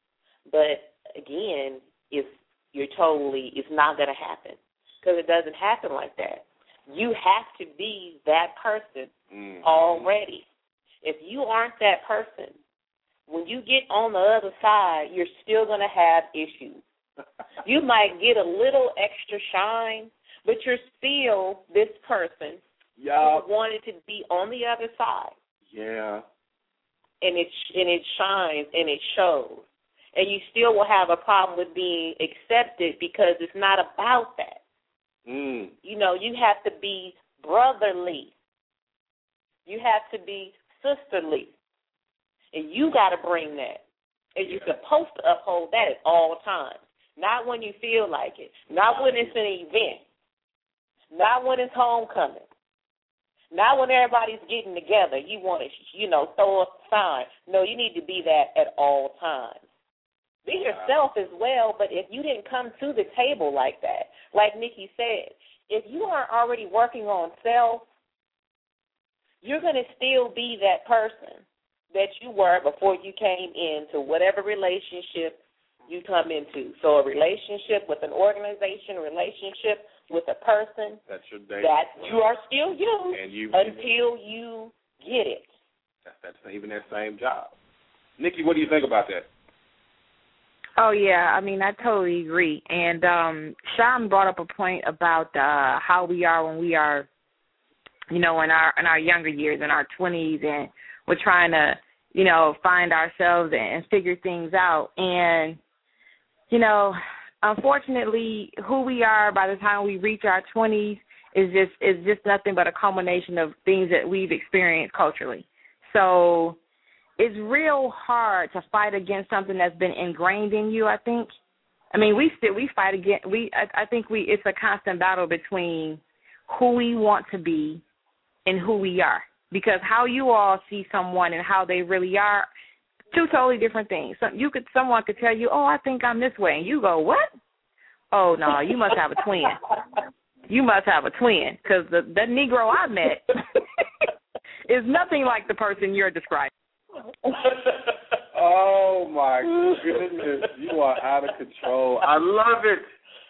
But again, if you're totally, it's not going to happen because it doesn't happen like that. You have to be that person mm-hmm. already. If you aren't that person, when you get on the other side, you're still going to have issues. You might get a little extra shine, but you're still this person yeah. who wanted to be on the other side. Yeah. And it and it shines and it shows. And you still will have a problem with being accepted because it's not about that. Mm. You know, you have to be brotherly. You have to be sisterly. And you got to bring that. And yeah. you're supposed to uphold that at all times. Not when you feel like it. Not when it's an event. Not when it's homecoming. Not when everybody's getting together. You want to, you know, throw up a sign. No, you need to be that at all times. Be yourself as well, but if you didn't come to the table like that, like Nikki said, if you aren't already working on self, you're going to still be that person that you were before you came into whatever relationship you come into. So a relationship with an organization, a relationship with a person that's your day. that you are still you, and you until you get it. That's, that's even that same job. Nikki, what do you think about that? Oh, yeah. I mean, I totally agree. And um, Sean brought up a point about uh, how we are when we are, you know, in our in our younger years, in our twenties, and we're trying to, you know, find ourselves and, and figure things out. And, you know, unfortunately, who we are by the time we reach our twenties is just is just nothing but a culmination of things that we've experienced culturally. So it's real hard to fight against something that's been ingrained in you, I think. I mean, we still we fight against we I, I think we it's a constant battle between who we want to be and who we are. Because how you all see someone and how they really are, two totally different things. So you could someone could tell you, "Oh, I think I'm this way." And you go, "What?" "Oh, no, you must have a twin. You must have a twin, because the, the Negro I met is nothing like the person you're describing." Oh, my goodness. You are out of control. I love it.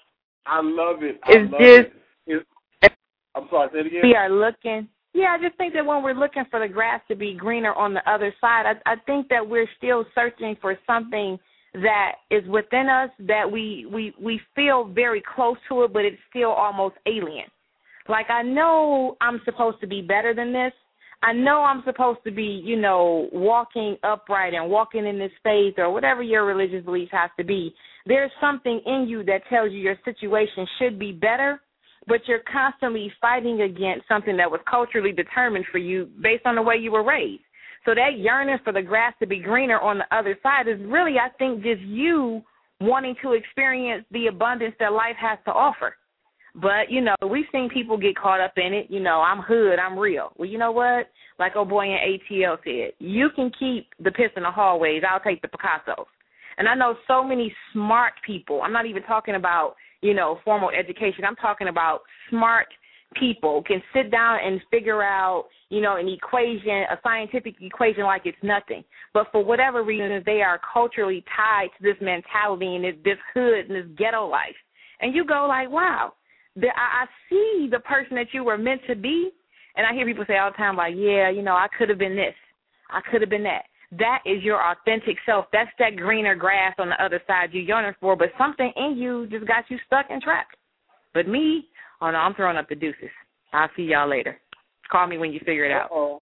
I love it. I it's love just, it. It's, I'm sorry, say it again. We are looking. Yeah, I just think that when we're looking for the grass to be greener on the other side, I, I think that we're still searching for something that is within us that we, we, we feel very close to it, but it's still almost alien. Like, I know I'm supposed to be better than this. I know I'm supposed to be, you know, walking upright and walking in this faith or whatever your religious belief has to be. There's something in you that tells you your situation should be better, but you're constantly fighting against something that was culturally determined for you based on the way you were raised. So that yearning for the grass to be greener on the other side is really, I think, just you wanting to experience the abundance that life has to offer. But, you know, we've seen people get caught up in it. You know, I'm hood, I'm real. Well, you know what? Like old boy in A T L said, you can keep the piss in the hallways. I'll take the Picassos. And I know so many smart people. I'm not even talking about, you know, formal education. I'm talking about smart people can sit down and figure out, you know, an equation, a scientific equation like it's nothing. But for whatever reason, they are culturally tied to this mentality and this hood and this ghetto life. And you go like, wow. The, I, I see the person that you were meant to be, and I hear people say all the time, like, yeah, you know, I could have been this. I could have been that. That is your authentic self. That's that greener grass on the other side you're yearning for, but something in you just got you stuck and trapped. But me, oh, no, I'm throwing up the deuces. I'll see y'all later. Call me when you figure it out. Uh-oh.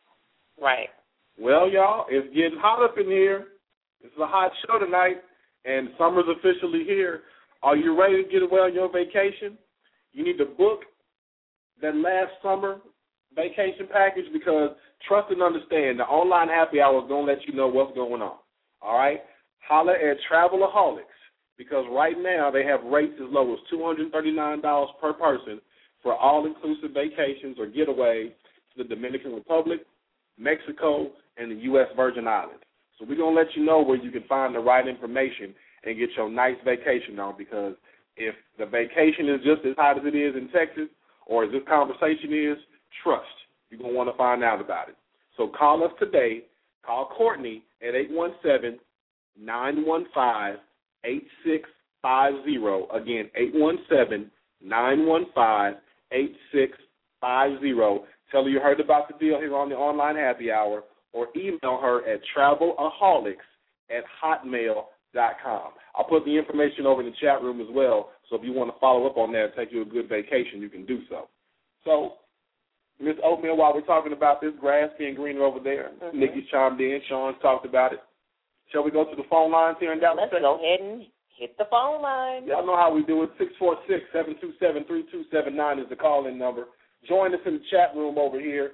Right. Well, y'all, it's getting hot up in here. It's a hot show tonight, and summer's officially here. Are you ready to get away on your vacation? You need to book that last summer vacation package because trust and understand, the online happy hour is going to let you know what's going on. All right? Holler at Travelaholics because right now they have rates as low as two hundred thirty-nine dollars per person for all-inclusive vacations or getaways to the Dominican Republic, Mexico, and the U S Virgin Islands. So we're going to let you know where you can find the right information and get your nice vacation on because if the vacation is just as hot as it is in Texas or as this conversation is, trust, you're going to want to find out about it. So call us today. Call Courtney at eight one seven, nine one five, eight six five zero. Again, eight one seven, nine one five, eight six five zero. Tell her you heard about the deal here on the online happy hour or email her at travelaholics at hotmail dot com. I'll put the information over in the chat room as well, so if you want to follow up on that and take you a good vacation, you can do so. So, Miz Oatmeal, while we're talking about this grass being greener over there, mm-hmm. Nikki's chimed in, Sean's talked about it. Shall we go to the phone lines here in Dallas? Let's go ahead and hit the phone line. Y'all know how we do it. six four six, seven two seven, three two seven nine is the call-in number. Join us in the chat room over here,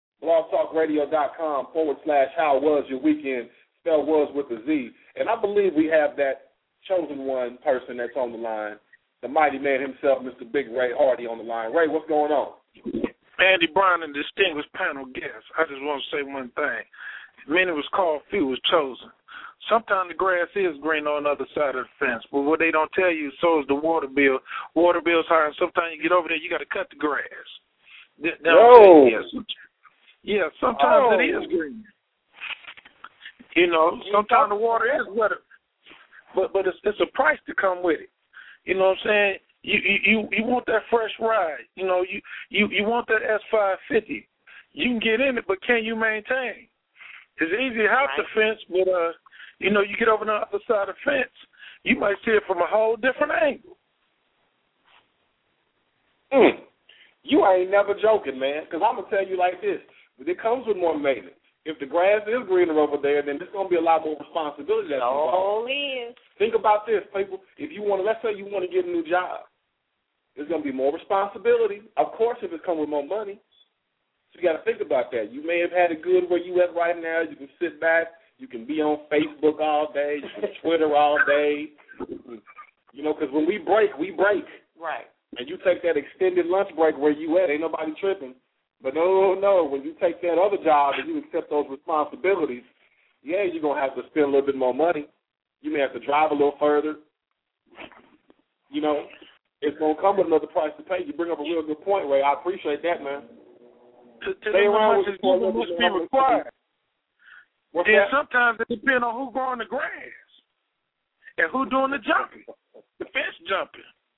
blogtalkradio.com forward slash how was your weekend, spell was with a Z. And I believe we have that chosen one person that's on the line, the mighty man himself, Mister Big Ray Hardy on the line. Ray, what's going on? Andy Brown and distinguished panel guests, I just want to say one thing. Many was called, few was chosen. Sometimes the grass is green on the other side of the fence, but what they don't tell you, so is the water bill. Water bill's high, and sometimes you get over there, you got to cut the grass. No. Yes. Yeah, sometimes oh. it is green. You know, sometimes the water is wetter, but but it's, it's a price to come with it. You know what I'm saying? You you you want that fresh ride. You know, you you you want that S five fifty. You can get in it, but can you maintain? It's easy to hop the fence, but uh, you know, you get over on the other side of the fence, you might see it from a whole different angle. Mm. You ain't never joking, man, because I'm going to tell you like this. It comes with more maintenance. If the grass is greener over there, then there's going to be a lot more responsibility that's involved. Oh, is. Think about this, people. If you want to, let's say you want to get a new job, there's going to be more responsibility. Of course, if it comes with more money. So you got to think about that. You may have had it good where you at right now. You can sit back. You can be on Facebook all day. You can Twitter all day. You know, because when we break, we break. Right. And you take that extended lunch break where you at, ain't nobody tripping. But no, no, when you take that other job and you accept those responsibilities, yeah, you're going to have to spend a little bit more money. You may have to drive a little further. You know, it's going to come with another price to pay. You bring up a real good point, Ray. I appreciate that, man. To, to Stay around with you must be required. What's and that? sometimes it depends on who's growing the grass and who doing the jumping, the fence jumping.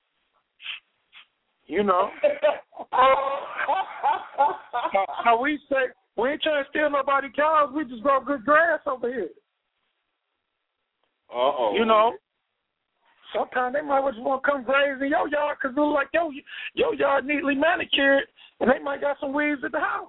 You know. How we say, we ain't trying to steal nobody's cows, we just grow good grass over here. Uh-oh. You know. Sometimes they might just want to come graze in your yard because they're like, yo, your yard neatly manicured, and they might got some weeds at the house.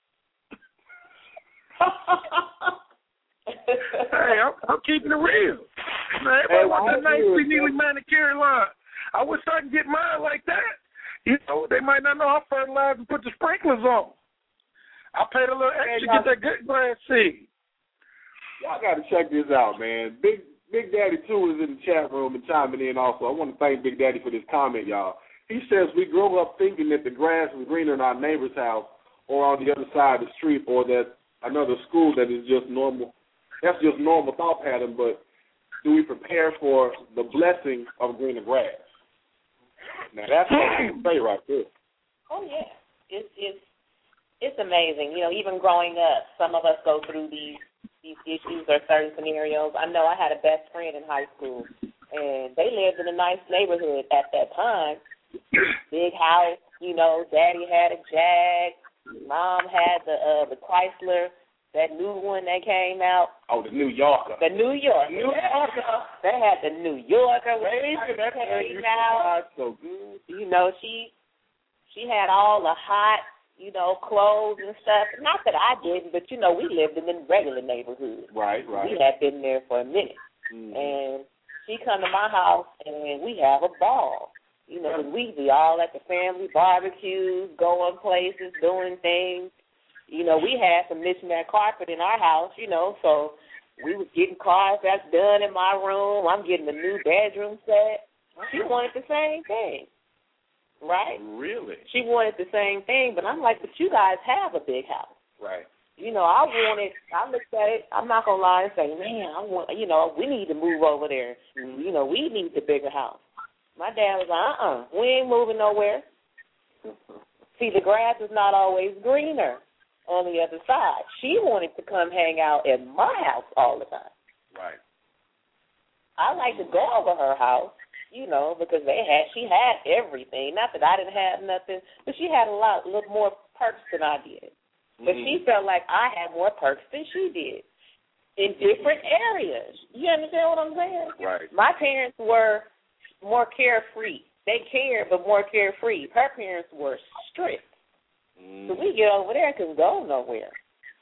Hey, I'm, I'm keeping it real. Man, everybody Hey, wants I that nice, agree with neatly you. manicured lawn. I wish I could get mine like that. You know, they might not know how to fertilize and put the sprinklers on. I paid a little extra to get that good grass seed. Y'all got to check this out, man. Big Big Daddy, too, is in the chat room and chiming in also. I want to thank Big Daddy for this comment, y'all. He says we grow up thinking that the grass is greener in our neighbor's house or on the other side of the street or that another school that is just normal. That's just normal thought pattern, but do we prepare for the blessing of greener grass? Now, that's what I can say right there. Oh, yeah. It's, it's, it's amazing. You know, even growing up, some of us go through these these issues or certain scenarios. I know I had a best friend in high school, and they lived in a nice neighborhood at that time. Big house, you know, Daddy had a Jag, Mom had the uh, the Chrysler, that new one that came out. Oh, the New Yorker. The New Yorker. New Yorker. They had the New Yorker. Baby, that came out. so good. You know, she she had all the hot, you know, clothes and stuff. Not that I didn't, but, you know, we lived in the regular neighborhood. Right, right. We had been there for a minute. Mm-hmm. And she come to my house, and we have a ball. You know, we be all at the family barbecues, going places, doing things. You know, we had some mismatched carpet in our house, you know, so we was getting cars that's done in my room. I'm getting a new bedroom set. She wanted the same thing. Right? Really? She wanted the same thing, but I'm like, but you guys have a big house. Right. You know, I wanted, I looked at it, I'm not going to lie and say, man, I want, you know, we need to move over there. You know, we need the bigger house. My dad was like, uh-uh, we ain't moving nowhere. See, the grass is not always greener on the other side. She wanted to come hang out at my house all the time. Right. I like to go over her house. You know, because they had, she had everything. Not that I didn't have nothing, but she had a lot, a little more perks than I did. But Mm-hmm. she felt like I had more perks than she did in different areas. You understand what I'm saying? Right. My parents were more carefree. They cared, but more carefree. Her parents were strict. Mm-hmm. So we get over there and can go nowhere.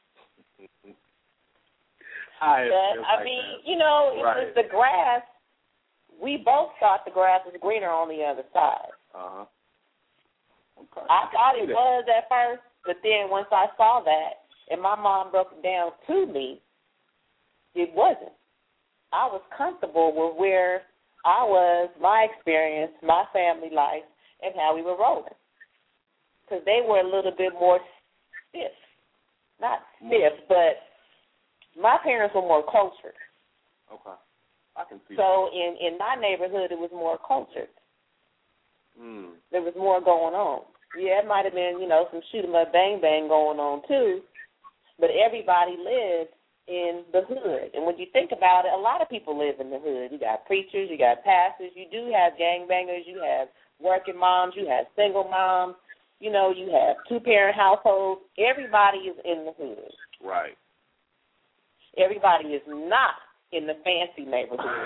I, But, I like mean, that. you know, it Right. was the grass. We both thought the grass was greener on the other side. Uh-huh. Okay. I thought it that. was at first, but then once I saw that and my mom broke it down to me, it wasn't. I was comfortable with where I was, my experience, my family life, and how we were rolling. Because they were a little bit more stiff. Not stiff, but my parents were more cultured. Okay. I can see So in, in my neighborhood, it was more cultured. that. Mm. There was more going on. Yeah, it might have been, you know, some shoot 'em up bang bang going on too, but everybody lived in the hood. And when you think about it, a lot of people live in the hood. You got preachers, you got pastors, you do have gangbangers, you have working moms, you have single moms, you know, you have two-parent households. Everybody is in the hood. Right. Everybody is not in the fancy neighborhood.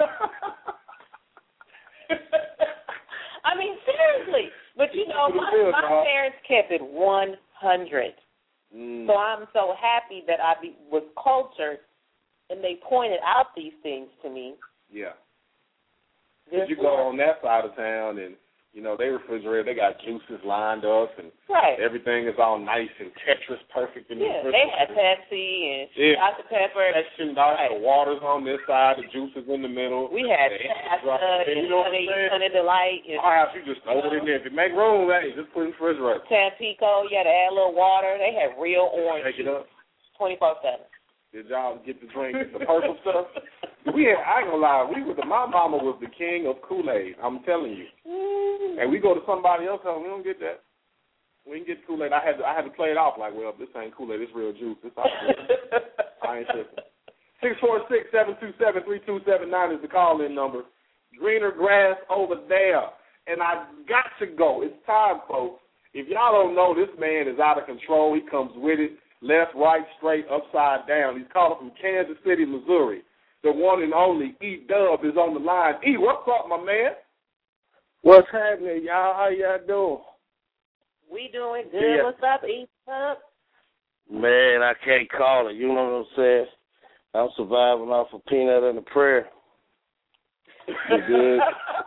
I mean, seriously. But, you know, my, my parents kept it one hundred. Mm. So I'm so happy that I be, was cultured and they pointed out these things to me. Yeah. Because you go on that side of town and, you know, they refrigerator, they got juices lined up and right. everything is all nice and Tetris perfect in the yeah, refrigerator. Yeah, they had Pepsi and yeah. Doctor Pepper. That shooting out right. the water's on this side, the juice is in the middle. We had pasta and, and you know honey, honey delight. And our house, you just throw it in there. If you make room, hey, just put it in the refrigerator. Tampico, you had to add a little water. They had real orange Take it up. twenty-four seven. Did y'all get the drink, the purple stuff? We had, I ain't gonna lie, we was, my mama was the king of Kool-Aid, I'm telling you. Mm. And we go to somebody else, we don't get that. We can get Kool-Aid. I had to, I had to play it off like, well, this ain't Kool-Aid, this real juice. This I ain't tripping. six four six, seven two seven, three two seven nine is the call-in number. Greener grass over there. And I got to go. It's time, folks. If y'all don't know, this man is out of control. He comes with it. Left, right, straight, upside down. He's calling from Kansas City, Missouri. The one and only E-Dub is on the line. E, what's up, my man? What's happening, y'all? How y'all doing? We doing good. Yeah. What's up, E-Dub? Man, I can't call it. You know what I'm saying? I'm surviving off a peanut and a prayer. You good?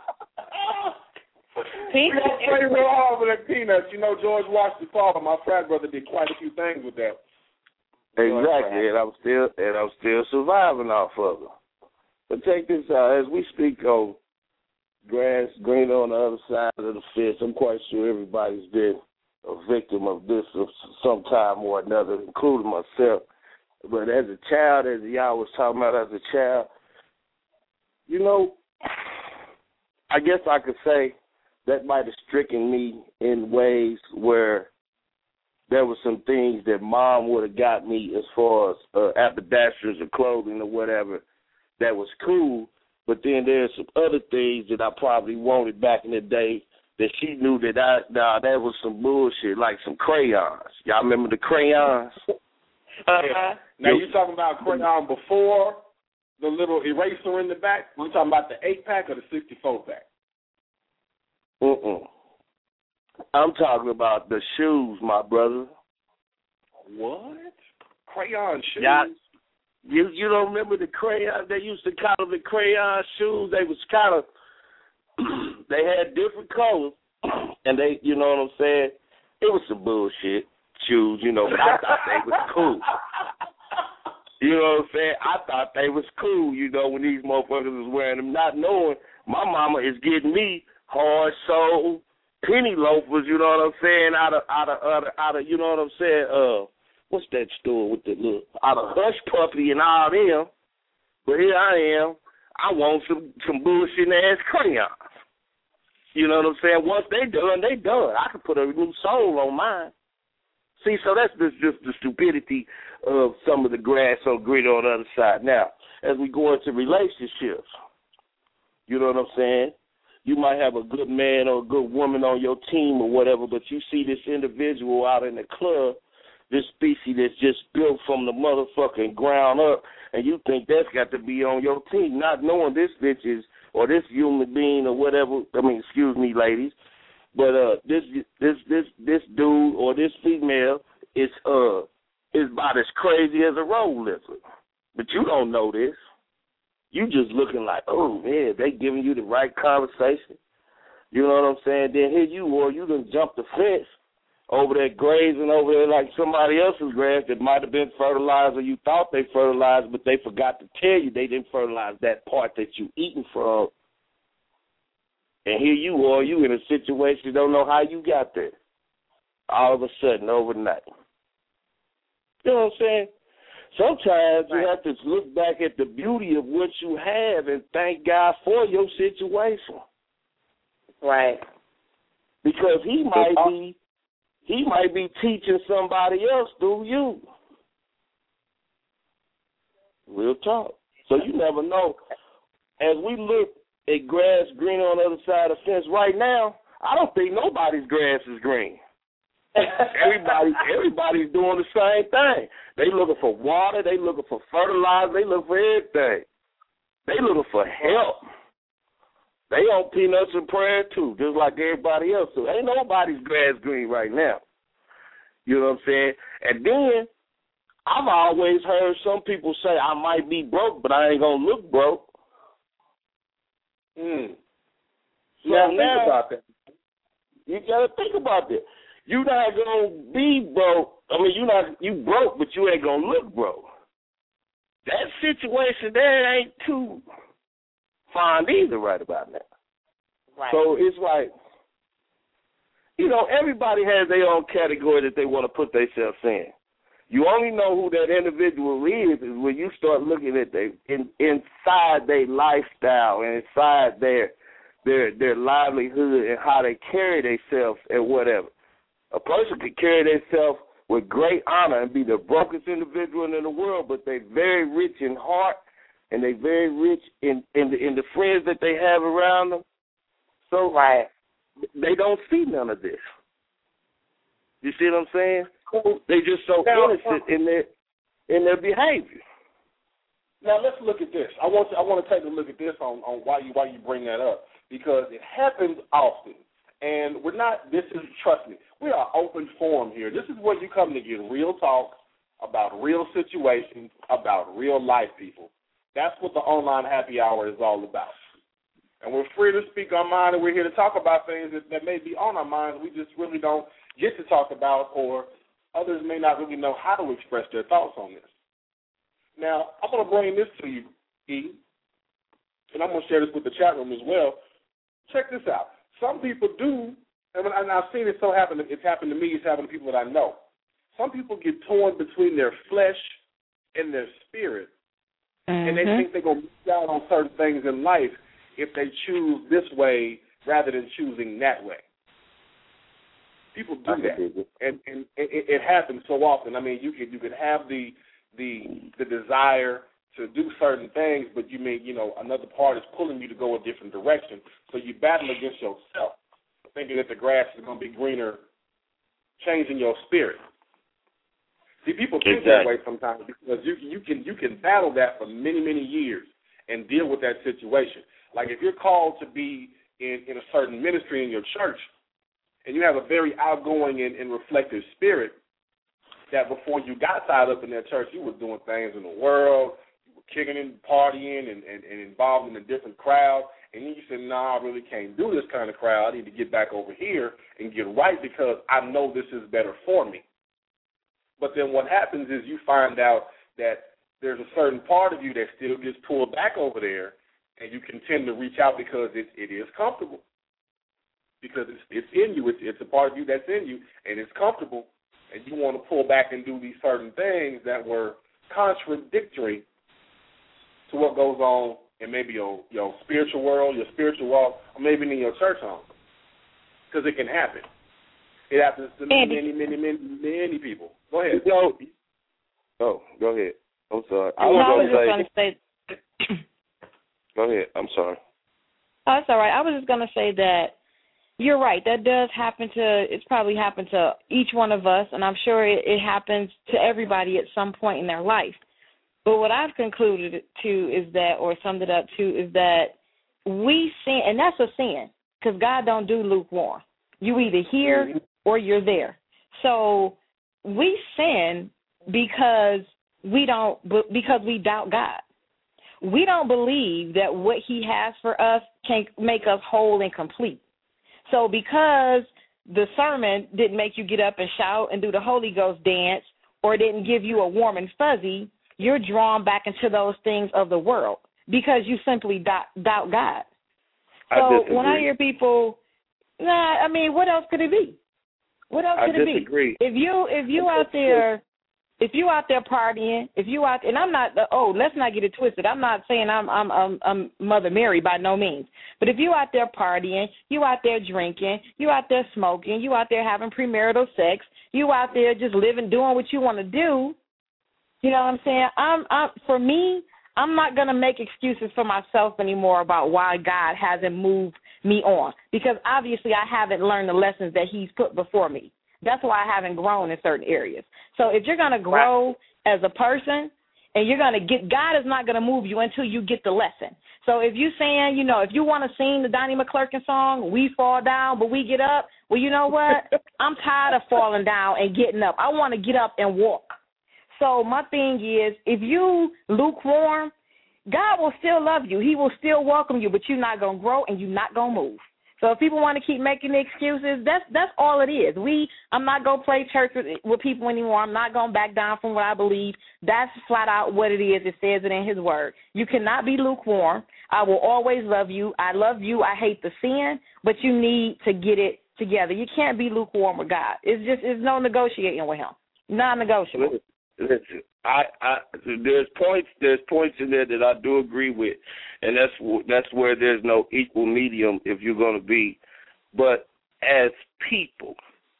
Peanuts. Play real hard with that peanuts. You know, George Washington Carver, my frat brother, did quite a few things with that. Exactly, and I'm still and I'm still surviving off of it. But take this out, as we speak on grass green on the other side of the fence, I'm quite sure everybody's been a victim of this of some time or another, including myself. But as a child, as y'all was talking about as a child, you know, I guess I could say that might have stricken me in ways where there were some things that mom would have got me as far as uh, haberdashers or clothing or whatever that was cool. But then there's some other things that I probably wanted back in the day that she knew that I, nah, that was some bullshit, like some crayons. Y'all remember the crayons? Uh-huh. Now, you talking about crayon before the little eraser in the back? We're talking about the eight-pack or the sixty-four pack? Mm-mm. I'm talking about the shoes, my brother. What? Crayon shoes? Yeah, you you don't remember the crayon? They used to call them the crayon shoes. They was kind of, they had different colors, and they, you know what I'm saying? It was some bullshit shoes, you know, but I thought they was cool. You know what I'm saying? I thought they was cool, you know, when these motherfuckers was wearing them, not knowing my mama is getting me hard soul penny loafers, you know what I'm saying, out of, out of, out of, out of, you know what I'm saying, uh, what's that store with the little, out of Hush Puppy and all them, but here I am, I want some, some bullshit-ass crayons. You know what I'm saying? Once they done, they done. I can put a new soul on mine. See, so that's just, just the stupidity of some of the grass so gritty on the other side. Now, as we go into relationships, you know what I'm saying? You might have a good man or a good woman on your team or whatever, but you see this individual out in the club, this species that's just built from the motherfucking ground up, and you think that's got to be on your team, not knowing this bitch is, or this human being or whatever, I mean, excuse me, ladies, but uh, this this this this dude or this female is uh is about as crazy as a road lizard. But you don't know this. You just looking like, oh, man, they giving you the right conversation. You know what I'm saying? Then here you are, you done jumped the fence over there grazing over there like somebody else's grass that might have been fertilized or you thought they fertilized, but they forgot to tell you they didn't fertilize that part that you eating from. And here you are, you in a situation you don't know how you got there. All of a sudden, overnight. You know what I'm saying? Sometimes right. You have to look back at the beauty of what you have and thank God for your situation. Right. Because he might be he might be teaching somebody else through you. Real talk. So you never know. As we look a grass green on the other side of the fence right now, I don't think nobody's grass is green. Everybody, everybody's doing the same thing. They looking for water. They looking for fertilizer. They looking for everything. They looking for help. They on peanuts and prayer too, just like everybody else. So ain't nobody's grass green right now. You know what I'm saying? And then I've always heard some people say I might be broke, but I ain't gonna look broke. Mm. So Yeah, now, think about that. You gotta think about that. You're not gonna be broke. I mean, you not you broke, but you ain't gonna look broke. That situation there ain't too fine either, right about now. Right. So it's like, you know, everybody has their own category that they want to put themselves in. You only know who that individual is is when you start looking at they in, inside their lifestyle and inside their their their livelihood and how they carry themselves and whatever. A person can carry themselves with great honor and be the brokest individual in the world, but they're very rich in heart and they're very rich in, in, the, in the friends that they have around them. So right. they don't see none of this. You see what I'm saying? Cool. They just so Now, innocent in their in their behavior. Now let's look at this. I want to, I want to take a look at this on, on why you why you bring that up, because it happens often, and we're not. This is trust me. We are open forum here. This is where you come to get real talk about real situations, about real life people. That's what the online happy hour is all about. And we're free to speak our mind, and we're here to talk about things that, that may be on our minds. We just really don't get to talk about, or others may not really know how to express their thoughts on this. Now, I'm going to bring this to you, E, and I'm going to share this with the chat room as well. Check this out. Some people do, and I've seen it so happen. It's happened to me. It's happened to people that I know. Some people get torn between their flesh and their spirit, mm-hmm. and they think they're going to miss out on certain things in life if they choose this way rather than choosing that way. People do that, and, and it, it happens so often. I mean, you can you can have the the the desire to do certain things, but you may you know another part is pulling you to go a different direction. So you battle against yourself, thinking that the grass is going to be greener, changing your spirit. See, people think exactly. that way sometimes because you you can you can battle that for many many years and deal with that situation. Like if you're called to be in, in a certain ministry in your church, and you have a very outgoing and, and reflective spirit, that before you got tied up in that church, you were doing things in the world, you were kicking and partying and, and, and involved in a different crowd, and then you said, no, nah, I really can't do this kind of crowd. I need to get back over here and get right because I know this is better for me. But then what happens is you find out that there's a certain part of you that still gets pulled back over there, and you can tend to reach out because it, it is comfortable. Because it's, it's in you. It's, it's a part of you that's in you, and it's comfortable. And you want to pull back and do these certain things that were contradictory to what goes on in maybe your, your spiritual world, your spiritual walk, or maybe in your church home. Because it can happen. It happens to many, many, many, many, many people. Go ahead. Yo, oh, go ahead. I'm sorry. I no, was, I was just going to say. Go ahead. I'm sorry. Oh, that's all right. I was just going to say that you're right. That does happen to, it's probably happened to each one of us, and I'm sure it, it happens to everybody at some point in their life. But what I've concluded to is that, or summed it up to, is that we sin, and that's a sin, because God don't do lukewarm. You either here or you're there. So we sin because we don't, because we doubt God. We don't believe that what he has for us can make us whole and complete. So because the sermon didn't make you get up and shout and do the Holy Ghost dance or didn't give you a warm and fuzzy, you're drawn back into those things of the world because you simply doubt, doubt God. So I when I hear people, nah, I mean, what else could it be? What else could I it be? disagree. If you if you out there if you out there partying, if you out, and I'm not, oh, let's not get it twisted. I'm not saying I'm, I'm, I'm, I'm Mother Mary by no means. But if you out there partying, you out there drinking, you out there smoking, you out there having premarital sex, you out there just living, doing what you want to do, you know what I'm saying? I'm, I'm, for me, I'm not going to make excuses for myself anymore about why God hasn't moved me on, because obviously I haven't learned the lessons that he's put before me. That's why I haven't grown in certain areas. So if you're going to grow as a person and you're going to get, God is not going to move you until you get the lesson. So if you're saying, you know, if you want to sing the Donnie McClurkin song, we fall down, but we get up, well, you know what? I'm tired of falling down and getting up. I want to get up and walk. So my thing is, if you lukewarm, God will still love you. He will still welcome you, but you're not going to grow and you're not going to move. So if people want to keep making the excuses, that's that's all it is. We, I'm not going to play church with, with people anymore. I'm not going to back down from what I believe. That's flat out what it is. It says it in his word. You cannot be lukewarm. I will always love you. I love you. I hate the sin, but you need to get it together. You can't be lukewarm with God. It's just, it's no negotiating with him. Non-negotiable. Listen, I, I, there's points, there's points in there that I do agree with, and that's that's where there's no equal medium if you're going to be. But as people,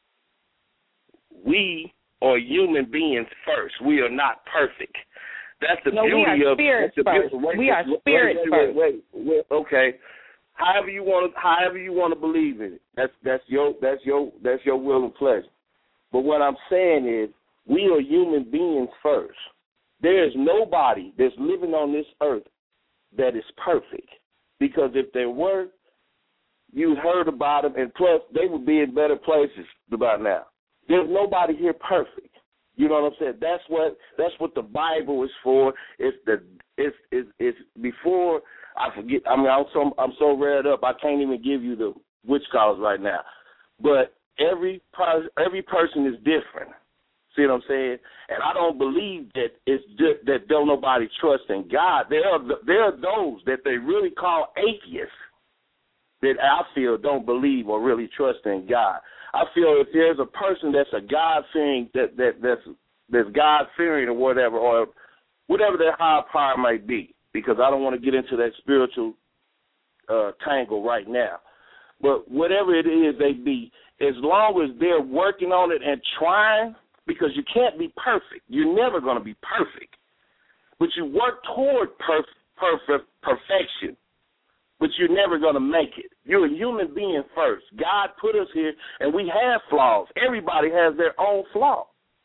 we are human beings first. We are not perfect. That's the no, beauty we are of spirits the first. Wait, we are wait, spirits wait, wait, first. wait, wait, wait. Okay, however you want to, however you want to believe in it. That's that's your that's your that's your will and pleasure. But what I'm saying is, we are human beings first. There is nobody that's living on this earth that is perfect. Because if there were, you heard about them, and plus they would be in better places about now. There's nobody here perfect. You know what I'm saying? That's what that's what the Bible is for. It's the it's it's, it's before I forget. I mean, I'm so I'm so read up. I can't even give you the witch calls right now. But every every person is different. See what I'm saying? And I don't believe that it's just that don't nobody trust in God. There are there are those that they really call atheists that I feel don't believe or really trust in God. I feel if there's a person that's a God-fearing, that, that that's that's God-fearing or whatever, or whatever their higher power might be, because I don't want to get into that spiritual uh, tangle right now. But whatever it is they be, as long as they're working on it and trying, because you can't be perfect. You're never going to be perfect. But you work toward perf- perfect perfection. But you're never going to make it. You're a human being first. God put us here, and we have flaws. Everybody has their own flaw.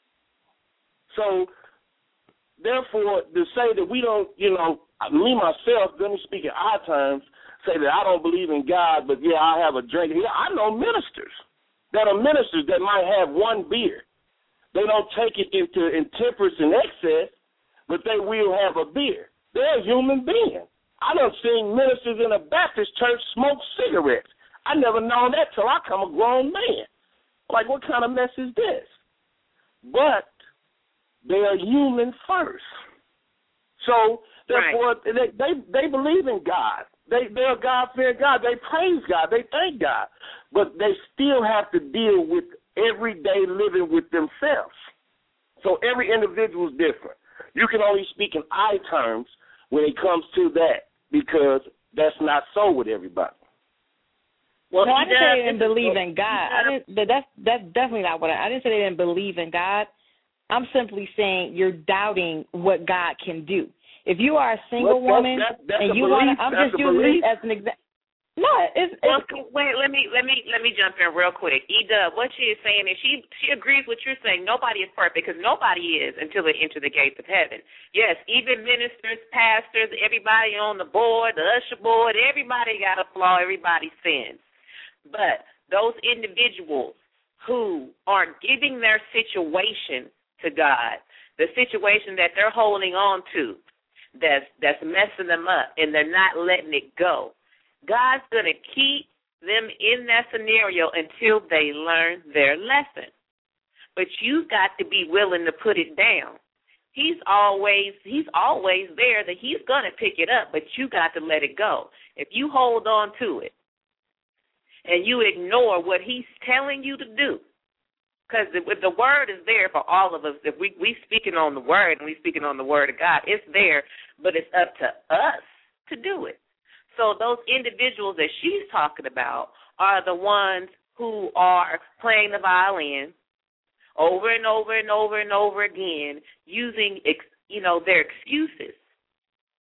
So, therefore, to say that we don't, you know, me, myself, let me speak in our terms, say that I don't believe in God, but, yeah, I have a drink. Yeah, I know ministers that are ministers that might have one beer. They don't take it into intemperance and excess, but they will have a beer. They're a human being. I done seen ministers in a Baptist church smoke cigarettes. I never known that till I come a grown man. Like, what kind of mess is this? But they are human first. So, therefore, right. they, they they believe in God. They, they're a God-fearing God. They praise God. They thank God. But they still have to deal with everyday living with themselves. So every individual is different. You can only speak in I terms when it comes to that, because that's not so with everybody. Well, no, I didn't say they didn't believe in God. I didn't. That's that's definitely not what I, I didn't say they didn't believe in God. I'm simply saying you're doubting what God can do. If you are a single well, woman that's, that's and you want to, I'm that's just using this as an example. No, it's, it's well, wait. Let me let me let me jump in real quick. E-Dub, what she is saying is she she agrees with you're saying. Nobody is perfect, because nobody is until they enter the gates of heaven. Yes, even ministers, pastors, everybody on the board, the usher board, everybody got a flaw. Everybody sins. But those individuals who are giving their situation to God, the situation that they're holding on to, that's that's messing them up, and they're not letting it go, God's going to keep them in that scenario until they learn their lesson. But you've got to be willing to put it down. He's always he's always there, that he's going to pick it up, but you got to let it go. If you hold on to it and you ignore what he's telling you to do, because the, the word is there for all of us. If we we speaking on the word and we speaking on the word of God, it's there, but it's up to us to do it. So those individuals that she's talking about are the ones who are playing the violin over and over and over and over again, using, you know, their excuses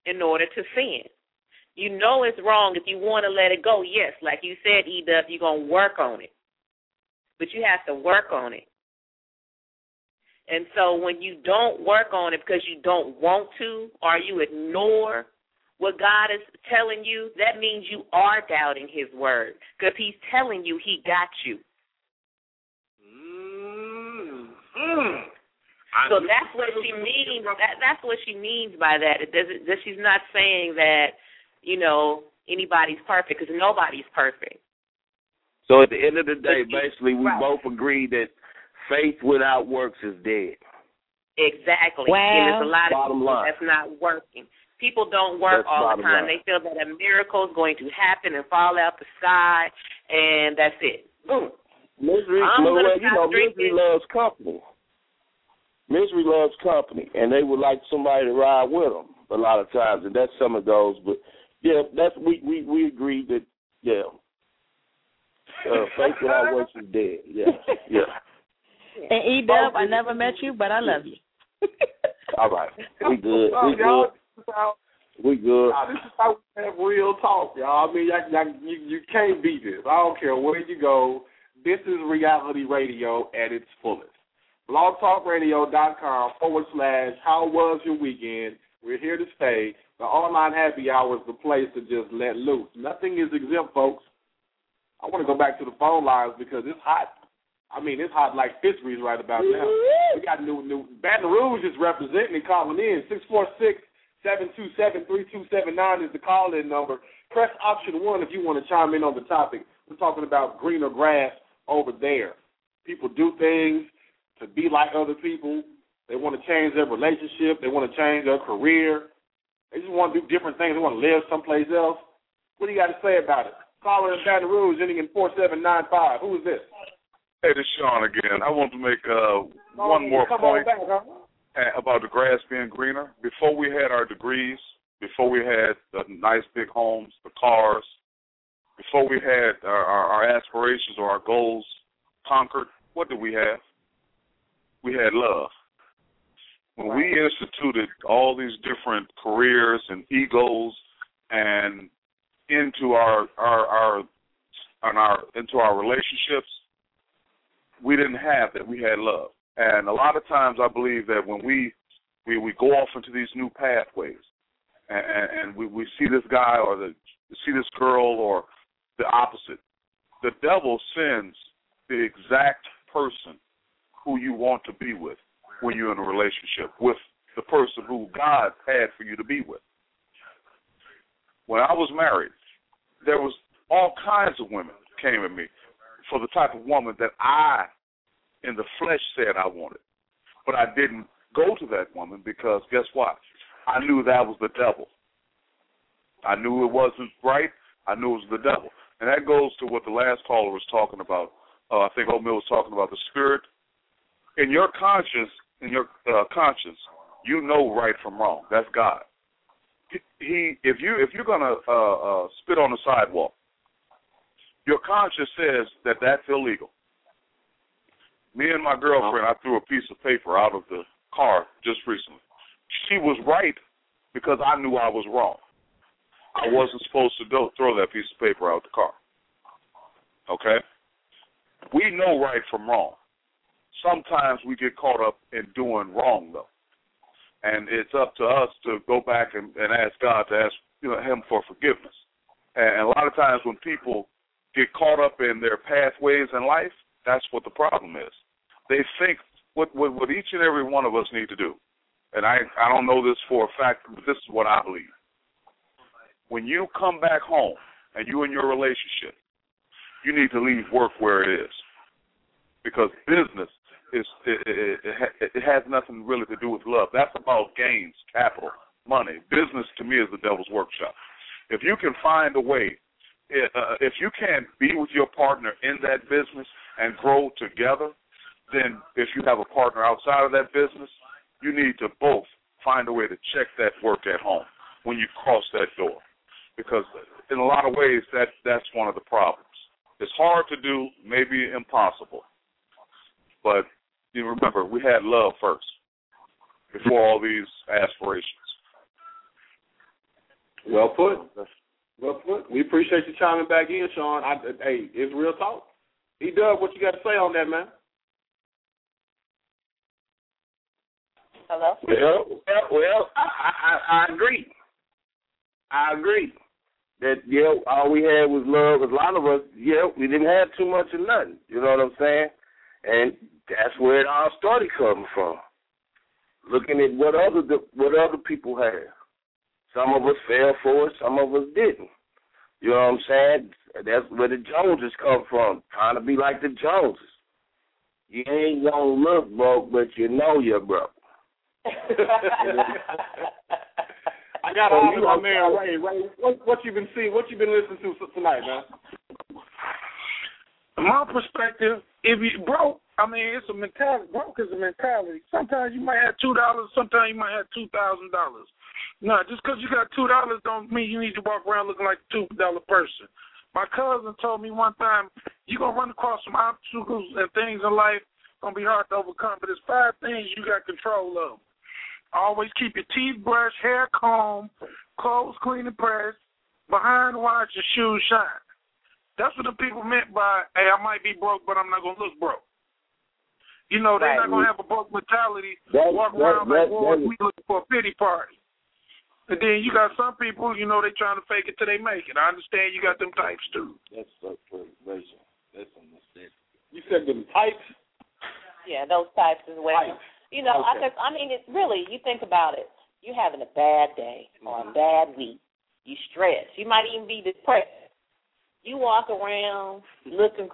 in order to sin. You know it's wrong. If you want to let it go, yes, like you said, E-Dub, you're going to work on it. But you have to work on it. And so when you don't work on it because you don't want to, or you ignore what God is telling you, that means you are doubting his word, because he's telling you he got you. Mm-hmm. So that's what she means. That, that's what she means by that. It doesn't. That she's not saying that, you know, anybody's perfect, because nobody's perfect. So at the end of the day, But basically, we right. both agree that faith without works is dead. Exactly. Wow. And there's a lot of Bottom people line. that's not working. People don't work That's all the bottom time. line. They feel that a miracle is going to happen and fall out the sky, and that's it. Boom. Misery, I'm well, gonna you know, stop misery drinking. loves company. Misery loves company, and they would like somebody to ride with them a lot of times, and that's some of those. But yeah, that's we we we agree that yeah, uh, faith without works is dead. Yeah, yeah. And E-Dub, I never met you, but I love you. All right, we good. We y'all, good. This is how, We good. y'all, this is how we have real talk, y'all. I mean, y'all, y'all, you, you can't beat this. I don't care where you go. This is reality radio at its fullest. blogtalkradio.com forward slash how was your weekend. We're here to stay. The online happy hour is the place to just let loose. Nothing is exempt, folks. I want to go back to the phone lines because it's hot. I mean, it's hot like fisheries right about now. We got new, new Baton Rouge is representing and calling in. six four six, seven two seven, three two seven nine is the call-in number. Press option one if you want to chime in on the topic. We're talking about greener grass over there. People do things to be like other people. They want to change their relationship. They want to change their career. They just want to do different things. They want to live someplace else. What do you got to say about it? Caller in Baton Rouge, ending in four seven nine five. Who is this? Hey, this is Sean again. I want to make uh, one more Come point on back, huh? about the grass being greener. Before we had our degrees, before we had the nice big homes, the cars, before we had our, our, our aspirations or our goals conquered, what did we have? We had love. When we instituted all these different careers and egos and into our our our, and our into our relationships, we didn't have that. We had love. And a lot of times I believe that when we we, we go off into these new pathways and, and we, we see this guy or the see this girl or the opposite, the devil sends the exact person who you want to be with when you're in a relationship with the person who God had for you to be with. When I was married, there was all kinds of women came at me for the type of woman that I, in the flesh, said I wanted. But I didn't go to that woman because, guess what? I knew that was the devil. I knew it wasn't right. I knew it was the devil. And that goes to what the last caller was talking about. Uh, I think Oatmeal was talking about the spirit. In your conscience, in your uh, conscience, you know right from wrong. That's God. He, if you, if you're gonna uh, uh, spit on the sidewalk, your conscience says that that's illegal. Me and my girlfriend, I threw a piece of paper out of the car just recently. She was right because I knew I was wrong. I wasn't supposed to go throw that piece of paper out the car. Okay? We know right from wrong. Sometimes we get caught up in doing wrong, though. And it's up to us to go back and, and ask God to ask you know, him for forgiveness. And, and a lot of times when people get caught up in their pathways in life, that's what the problem is. They think what, what, what each and every one of us need to do, and I, I don't know this for a fact, but this is what I believe. When you come back home and you're in your relationship, you need to leave work where it is, because business is it, it, it, it has nothing really to do with love. That's about gains, capital, money. Business to me is the devil's workshop. If you can find a way, uh, if you can be with your partner in that business and grow together, then if you have a partner outside of that business, you need to both find a way to check that work at home when you cross that door. Because in a lot of ways, that that's one of the problems. It's hard to do, maybe impossible. But you remember, we had love first before all these aspirations. Well put. Well put. We appreciate you chiming back in, Sean. I, hey, it's real talk. E-Dub, what you got to say on that, man? Hello? Well, well, well I, I, I agree. I agree. That, yeah, all we had was love. A lot of us, yeah, we didn't have too much of nothing. You know what I'm saying? And that's where it all started coming from. Looking at what other what other people had. Some of us fell for it, some of us didn't. You know what I'm saying? That's where the Joneses come from, trying to be like the Joneses. You ain't gonna look broke, but you know you're broke. I got all of my man Ray. Ray, what, what you been seeing? What you been listening to tonight, man? My perspective, if you broke, I mean, it's a mentality. Broke is a mentality. Sometimes you might have two dollars. Sometimes you might have two thousand dollars. No, just because you got two dollars don't mean you need to walk around looking like a two dollar person. My cousin told me one time, you're gonna run across some obstacles and things in life gonna be hard to overcome. But there's five things you got control of. Always keep your teeth brushed, hair combed, clothes clean and pressed, behind wash, your shoes shine. That's what the people meant by, hey, I might be broke, but I'm not going to look broke. You know, they're right. not going to have a broke mentality, that, walk around that, like, well, we looking for a pity party. And then you got some people, you know, they trying to fake it till they make it. I understand you got them types, too. That's so racial. That's a mistake. You said them types? Yeah, those types as well. Types. You know, okay. I, I mean, it's really, you think about it, you having a bad day mm-hmm. or a bad week. You stress. You might even be depressed. You walk around looking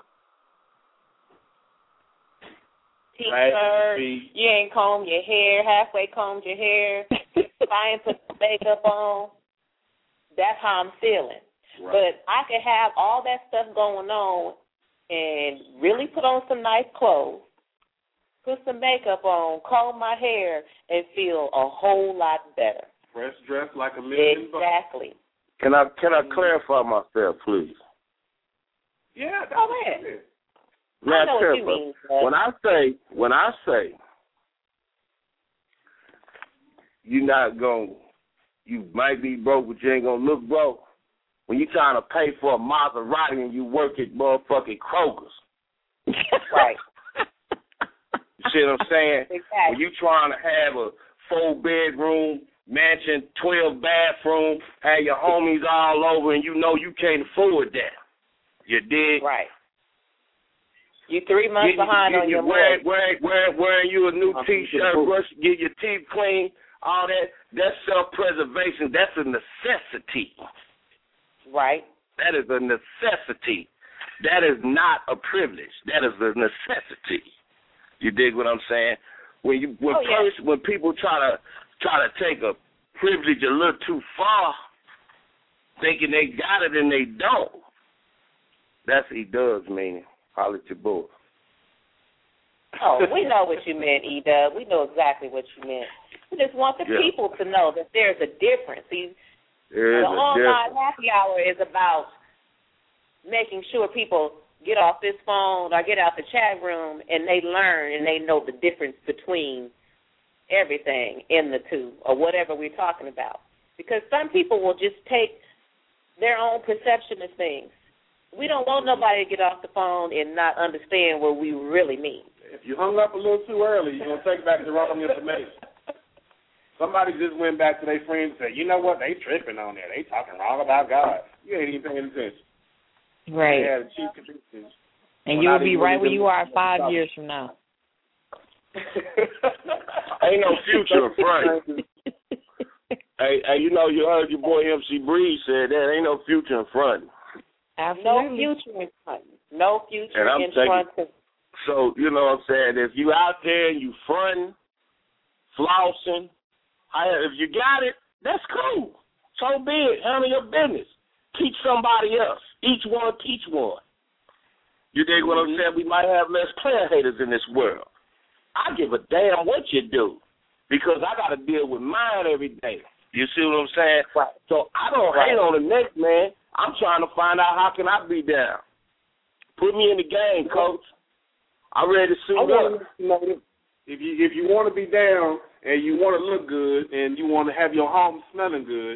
T-shirt, you ain't combed your hair, halfway combed your hair, trying to put makeup on. That's how I'm feeling. Right. But I could have all that stuff going on and really put on some nice clothes, put some makeup on, comb my hair, and feel a whole lot better. Fresh dressed like a million Exactly. bucks. Can I can I clarify myself, please? Yeah, that's Go ahead. I know what you mean, when I say when I say you're not going, you might be broke, but you ain't gonna look broke. When you trying to pay for a Maserati and you work at motherfucking Kroger's, right? You see what I'm saying? Exactly. When you trying to have a four bedroom mansion, twelve bathroom, have your homies all over, and you know you can't afford that. You dig? Right. You three months get, behind get, on your wearing, wearing, wearing, wearing you a new I'm T-shirt, brush, get your teeth clean, all that. That's self-preservation. That's a necessity. Right. That is a necessity. That is not a privilege. That is a necessity. You dig what I'm saying? When you when oh, yeah. first, when people try to try to take a privilege a little too far, thinking they got it and they don't. That's what he does, meaning. Holler at your boy. Oh, we know what you meant, E-Dub. We know exactly what you meant. We just want the yeah. people to know that there's a difference. See, there is the a online difference. happy hour is about making sure people get off this phone or get out the chat room and they learn and they know the difference between everything in the two or whatever we're talking about. Because some people will just take their own perception of things. We don't want nobody to get off the phone and not understand what we really mean. If you hung up a little too early, you're going to take back the wrong information. Somebody just went back to their friends and said, you know what, they tripping on there. They talking wrong about God. You ain't even paying attention. Right. They had a cheap conviction. And you'll be right where you are five years from now. Ain't no future in front. hey, hey, you know, you heard your boy M C Breeze said that. Ain't no future in front. Absolutely. No future in front. No future and I'm in taking, front. Of... So, you know what I'm saying? If you out there and you fronting, flossing, if you got it, that's cool. So be it. Handle your business. Teach somebody else. Each one teach one. You dig what I'm saying? We might have less player haters in this world. I give a damn what you do because I got to deal with mine every day. You see what I'm saying? Right. So I don't right. hate on the next man. I'm trying to find out how can I be down. Put me in the game, coach. I'm ready to suit up. You know, if you if you want to be down and you want to look good and you want to have your home smelling good,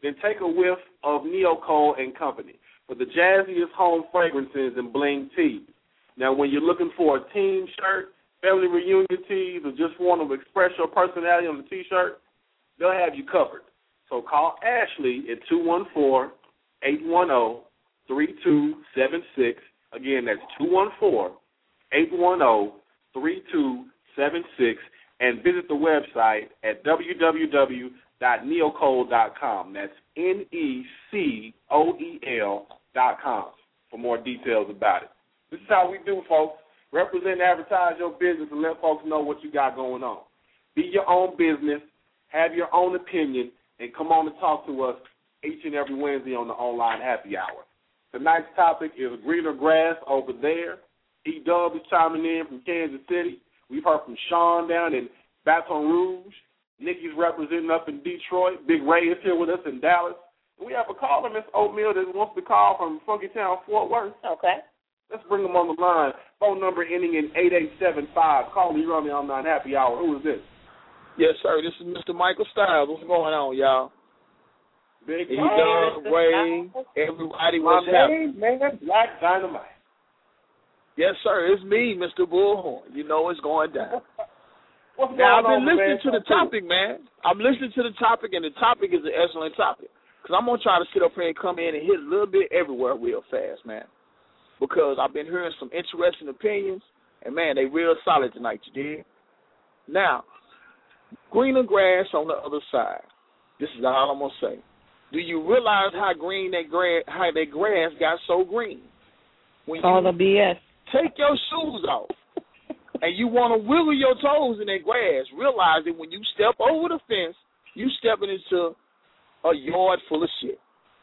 then take a whiff of Neocole and Company for the jazziest home fragrances and bling teas. Now, when you're looking for a team shirt, family reunion tees, or just want to express your personality on the T-shirt, they'll have you covered. So call Ashley at two one four, eight one zero, three two seven six. Again, that's two one four, eight one zero, three two seven six. And visit the website at w w w dot neocole dot com. That's N E C O E L dot com for more details about it. This is how we do, folks. Represent and advertise your business and let folks know what you got going on. Be your own business, have your own opinion, and come on and talk to us each and every Wednesday on the Online Happy Hour. Tonight's topic is greener grass over there. E-Dub is chiming in from Kansas City. We've heard from Sean down in Baton Rouge. Nikki's representing up in Detroit. Big Ray is here with us in Dallas. We have a caller, Miss Oatmeal, that wants to call from Funky Town, Fort Worth. Okay. Let's bring them on the line. Phone number ending in eight eight seven five. Call me, you're on the Online Happy Hour. Who is this? Yes, sir. This is Mister Michael Styles. What's going on, y'all? Big E-Dub, Ray, everybody, what's happening? Man, Black Dynamite. Yes, sir. It's me, Mister Bullhorn. You know it's going down. What's now, going I've been on, listening man? to the topic, man. I'm listening to the topic, and the topic is an excellent topic. Because I'm going to try to sit up here and come in and hit a little bit everywhere real fast, man. Because I've been hearing some interesting opinions, and, man, they real solid tonight, you dig? Now, greener grass on the other side. This is all I'm going to say. Do you realize how green that grass, how that grass got so green? When All you the B S. take your shoes off and you want to wiggle your toes in that grass, realize that when you step over the fence, you stepping into a yard full of shit.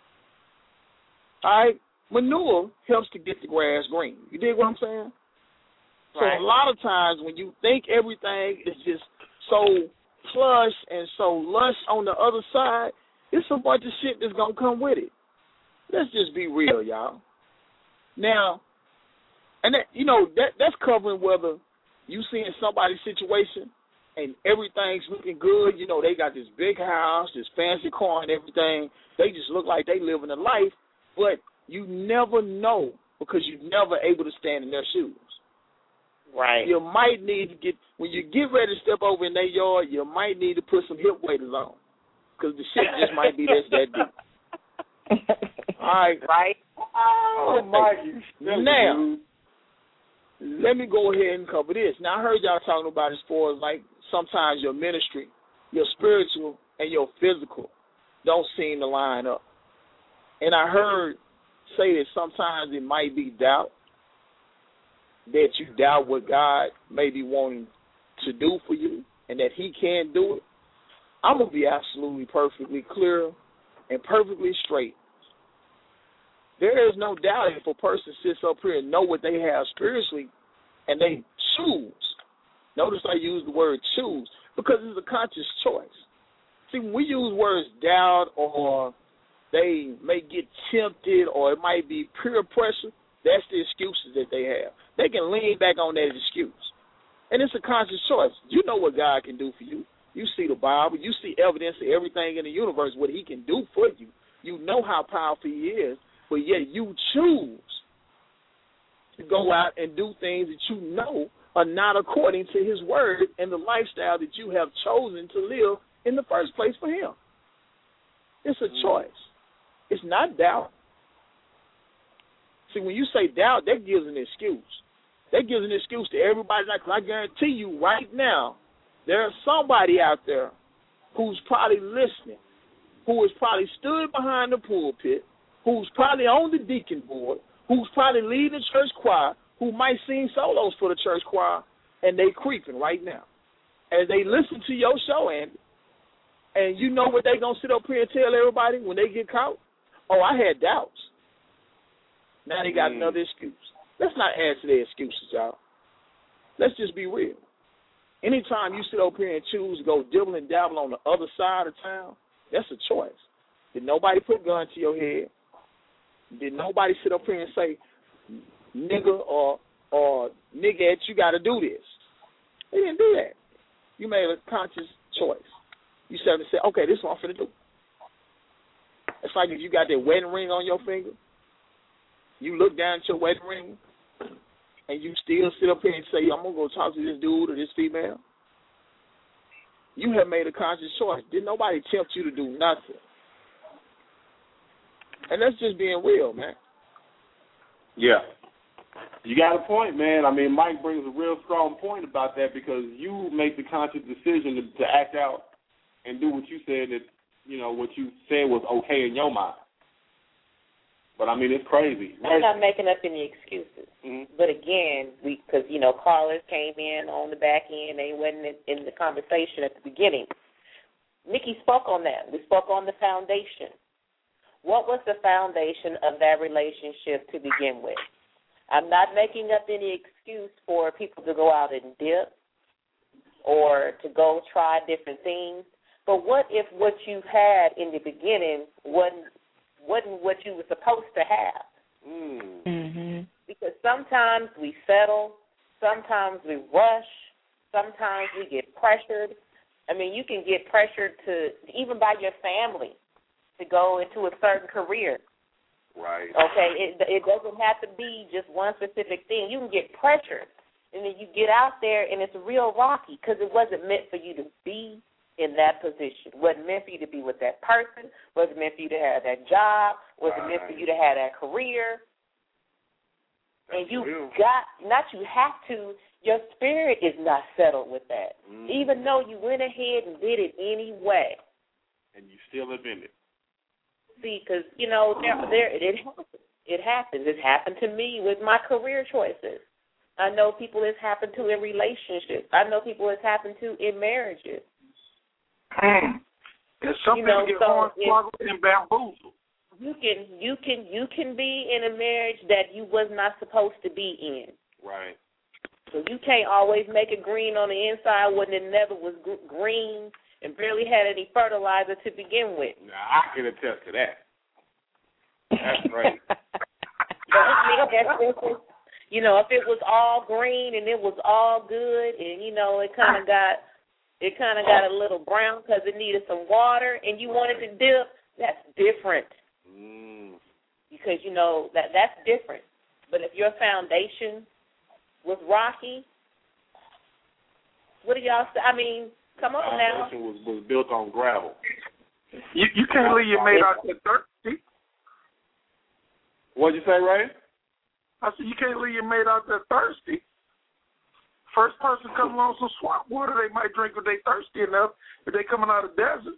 All right? Manure helps to get the grass green. You dig what I'm saying? So Right. a lot of times when you think everything is just so plush and so lush on the other side, it's a bunch of shit that's going to come with it. Let's just be real, y'all. Now, and that, you know, that that's covering whether you seeing somebody's situation and everything's looking good. You know, they got this big house, this fancy car and everything. They just look like they living a life, but you never know because you're never able to stand in their shoes. Right. You might need to get, when you get ready to step over in their yard, you might need to put some hip waders on because the shit just might be that, that deep. All right. Right. Oh, my God. Now, let me go ahead and cover this. Now, I heard y'all talking about as far as, like, sometimes your ministry, your spiritual, and your physical don't seem to line up. And I heard say that sometimes it might be doubt, that you doubt what God may be wanting to do for you and that he can do it. I'm going to be absolutely perfectly clear and perfectly straight. There is no doubt if a person sits up here and know what they have spiritually and they choose. Notice I use the word choose because it's a conscious choice. See, when we use words doubt or they may get tempted or it might be peer pressure, that's the excuses that they have. They can lean back on that excuse. And it's a conscious choice. You know what God can do for you. You see the Bible. You see evidence of everything in the universe, what he can do for you. You know how powerful he is, but yet you choose to go out and do things that you know are not according to his word and the lifestyle that you have chosen to live in the first place for him. It's a choice. It's not doubt. See, when you say doubt, that gives an excuse. That gives an excuse to everybody. Like, I guarantee you right now, there's somebody out there who's probably listening, who has probably stood behind the pulpit, who's probably on the deacon board, who's probably leading the church choir, who might sing solos for the church choir, and they creeping right now. As they listen to your show, Andy, and you know what they going to sit up here and tell everybody when they get caught? Oh, I had doubts. Now they got mm. another excuse. Let's not add to their excuses, y'all. Let's just be real. Anytime you sit up here and choose to go dibble and dabble on the other side of town, that's a choice. Did nobody put a gun to your head? Did nobody sit up here and say, nigga or or nigga, you got to do this? They didn't do that. You made a conscious choice. You said, okay, this is what I'm finna do. It's like if you got that wedding ring on your finger, you look down at your wedding ring, and you still sit up here and say, I'm going to go talk to this dude or this female. You have made a conscious choice. Did nobody tempt you to do nothing? And that's just being real, man. Yeah. You got a point, man. I mean, Mike brings a real strong point about that because you make the conscious decision to, to act out and do what you said that, you know, what you said was okay in your mind. But, I mean, it's crazy. I'm not making up any excuses. Mm-hmm. But, again, we because, you know, callers came in on the back end. They wasn't in, in the conversation at the beginning. Nikki spoke on that. We spoke on the foundation. What was the foundation of that relationship to begin with? I'm not making up any excuse for people to go out and dip or to go try different things. But what if what you had in the beginning wasn't, wasn't what you were supposed to have? Mm. Mm-hmm. Because sometimes we settle, sometimes we rush, sometimes we get pressured. I mean, you can get pressured to, even by your family, to go into a certain career. Right. Okay, it, it doesn't have to be just one specific thing. You can get pressured, and then you get out there, and it's real rocky because it wasn't meant for you to be in that position. It wasn't meant for you to be with that person. It wasn't meant for you to have that job. It wasn't right. meant for you to have that career. That's and you real. got, not you have to, your spirit is not settled with that. Mm. Even though you went ahead and did it anyway. And you still have been it. See, because, you know, there, there it happens. It happens. It's happened to me with my career choices. I know people it's happened to in relationships. I know people it's happened to in marriages. And some You people know, get so hornswoggled and bamboozled. You can, you can, you can be in a marriage that you was not supposed to be in. Right. So you can't always make it green on the inside when it never was gr- green and barely had any fertilizer to begin with. Now, I can attest to that. That's right. You know, if it was all green and it was all good, and you know, it kind of got it kind of got a little brown because it needed some water, and you wanted to dip, that's different. Mm. Because you know that that's different. But if your foundation was rocky, what do y'all say? I mean, come on now. Foundation was, was built on gravel. You you can't leave your mate out there thirsty. What'd you say, Ray? I said you can't leave your mate out there thirsty. First person come along some swamp water, they might drink if they thirsty enough. If they coming out of the desert.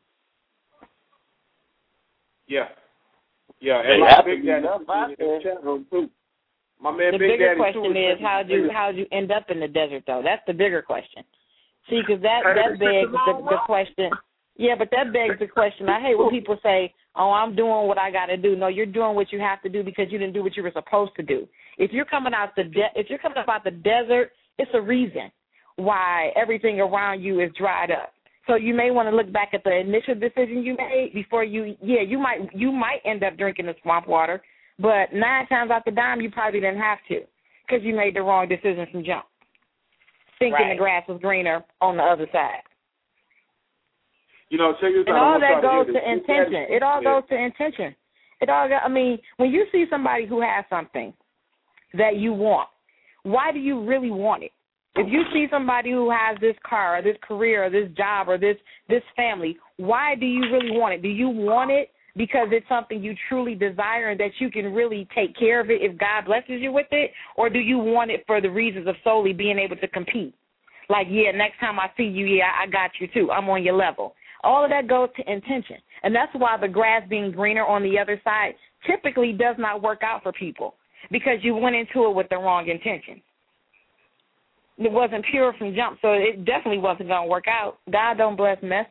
Yeah. Yeah, They and have my to Big be Daddy enough out in there. the chat room too. My man The Big bigger Daddy question too is how do you how do you end up in the desert though? That's the bigger question. See, because that that begs the, the question. Yeah, but that begs the question. I hate when people say, "Oh, I'm doing what I got to do." No, you're doing what you have to do because you didn't do what you were supposed to do. If you're coming out the de- if you're coming up out the desert, it's a reason why everything around you is dried up. So you may want to look back at the initial decision you made before you. Yeah, you might you might end up drinking the swamp water, but nine times out the dime you probably didn't have to because you made the wrong decision from jump, thinking Right. the grass was greener on the other side. You know, check this And out. all I'm that gonna try goes to to hear this. intention. It all Yeah. goes to intention. It all. Got, I mean, when you see somebody who has something that you want, why do you really want it? If you see somebody who has this car or this career or this job or this this family, why do you really want it? Do you want it because it's something you truly desire and that you can really take care of it if God blesses you with it, or do you want it for the reasons of solely being able to compete? Like, yeah, next time I see you, yeah, I got you too. I'm on your level. All of that goes to intention. And that's why the grass being greener on the other side typically does not work out for people because you went into it with the wrong intention. It wasn't pure from jump, so it definitely wasn't going to work out. God don't bless mess.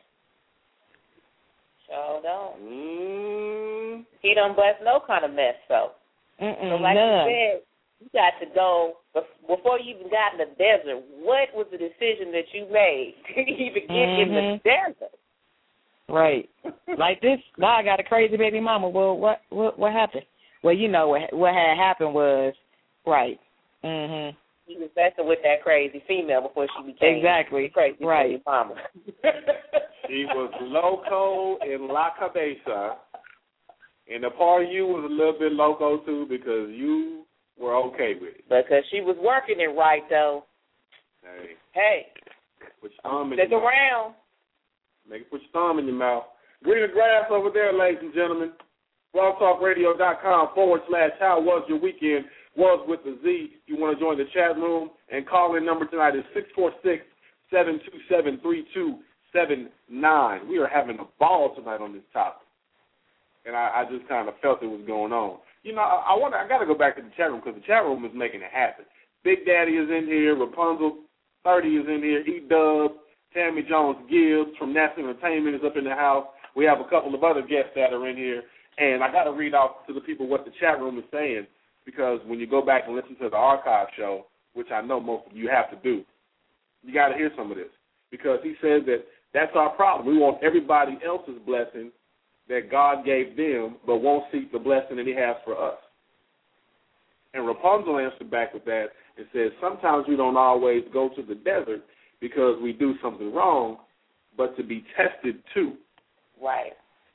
Sure don't. Mm. He don't bless no kind of mess, so. Mm-mm, So like none. you said, you got to go, before you even got in the desert, what was the decision that you made to even get Mm-hmm. in the desert? Right. Like this, now I got a crazy baby mama. Well, what what, what happened? Well, you know what what had happened was, right. Mhm. He was messing with that crazy female before she became Exactly. crazy Right. baby mama. He was loco in La Cabeza. And the part of you was a little bit loco, too, because you were okay with it. Because she was working it right, though. Hey. Hey. Put your thumb in Stick your around. mouth. Make it put your thumb in your mouth. Greener grass over there, ladies and gentlemen. blogtalkradio.com forward slash how was your weekend, was with the Z. You want to join the chat room, and call-in number tonight is six four six, seven two seven, three two seven nine. We are having a ball tonight on this topic, and I, I just kind of felt it was going on. You know, I, I want I got to go back to the chat room because the chat room is making it happen. Big Daddy is in here. Rapunzel thirty is in here. E-Dub, Tammy Jones-Gibbs from National Entertainment is up in the house. We have a couple of other guests that are in here. And I got to read off to the people what the chat room is saying, because when you go back and listen to the archive show, which I know most of you have to do, you got to hear some of this, because he says that that's our problem. We want everybody else's blessing that God gave them, but won't seek the blessing that he has for us. And Rapunzel answered back with that and says, sometimes we don't always go to the desert because we do something wrong, but to be tested too. Right.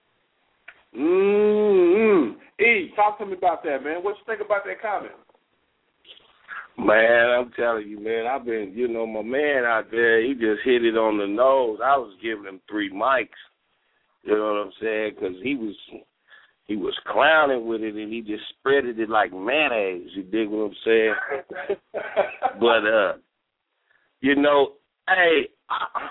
Mm-hmm. E, talk to me about that, man. What you think about that comment? Man, I'm telling you, man, I've been, you know, my man out there, he just hit it on the nose. I was giving him three mics, you know what I'm saying, because he was he was clowning with it, and he just spreaded it like mayonnaise, you dig what I'm saying? But, uh, you know, hey, I,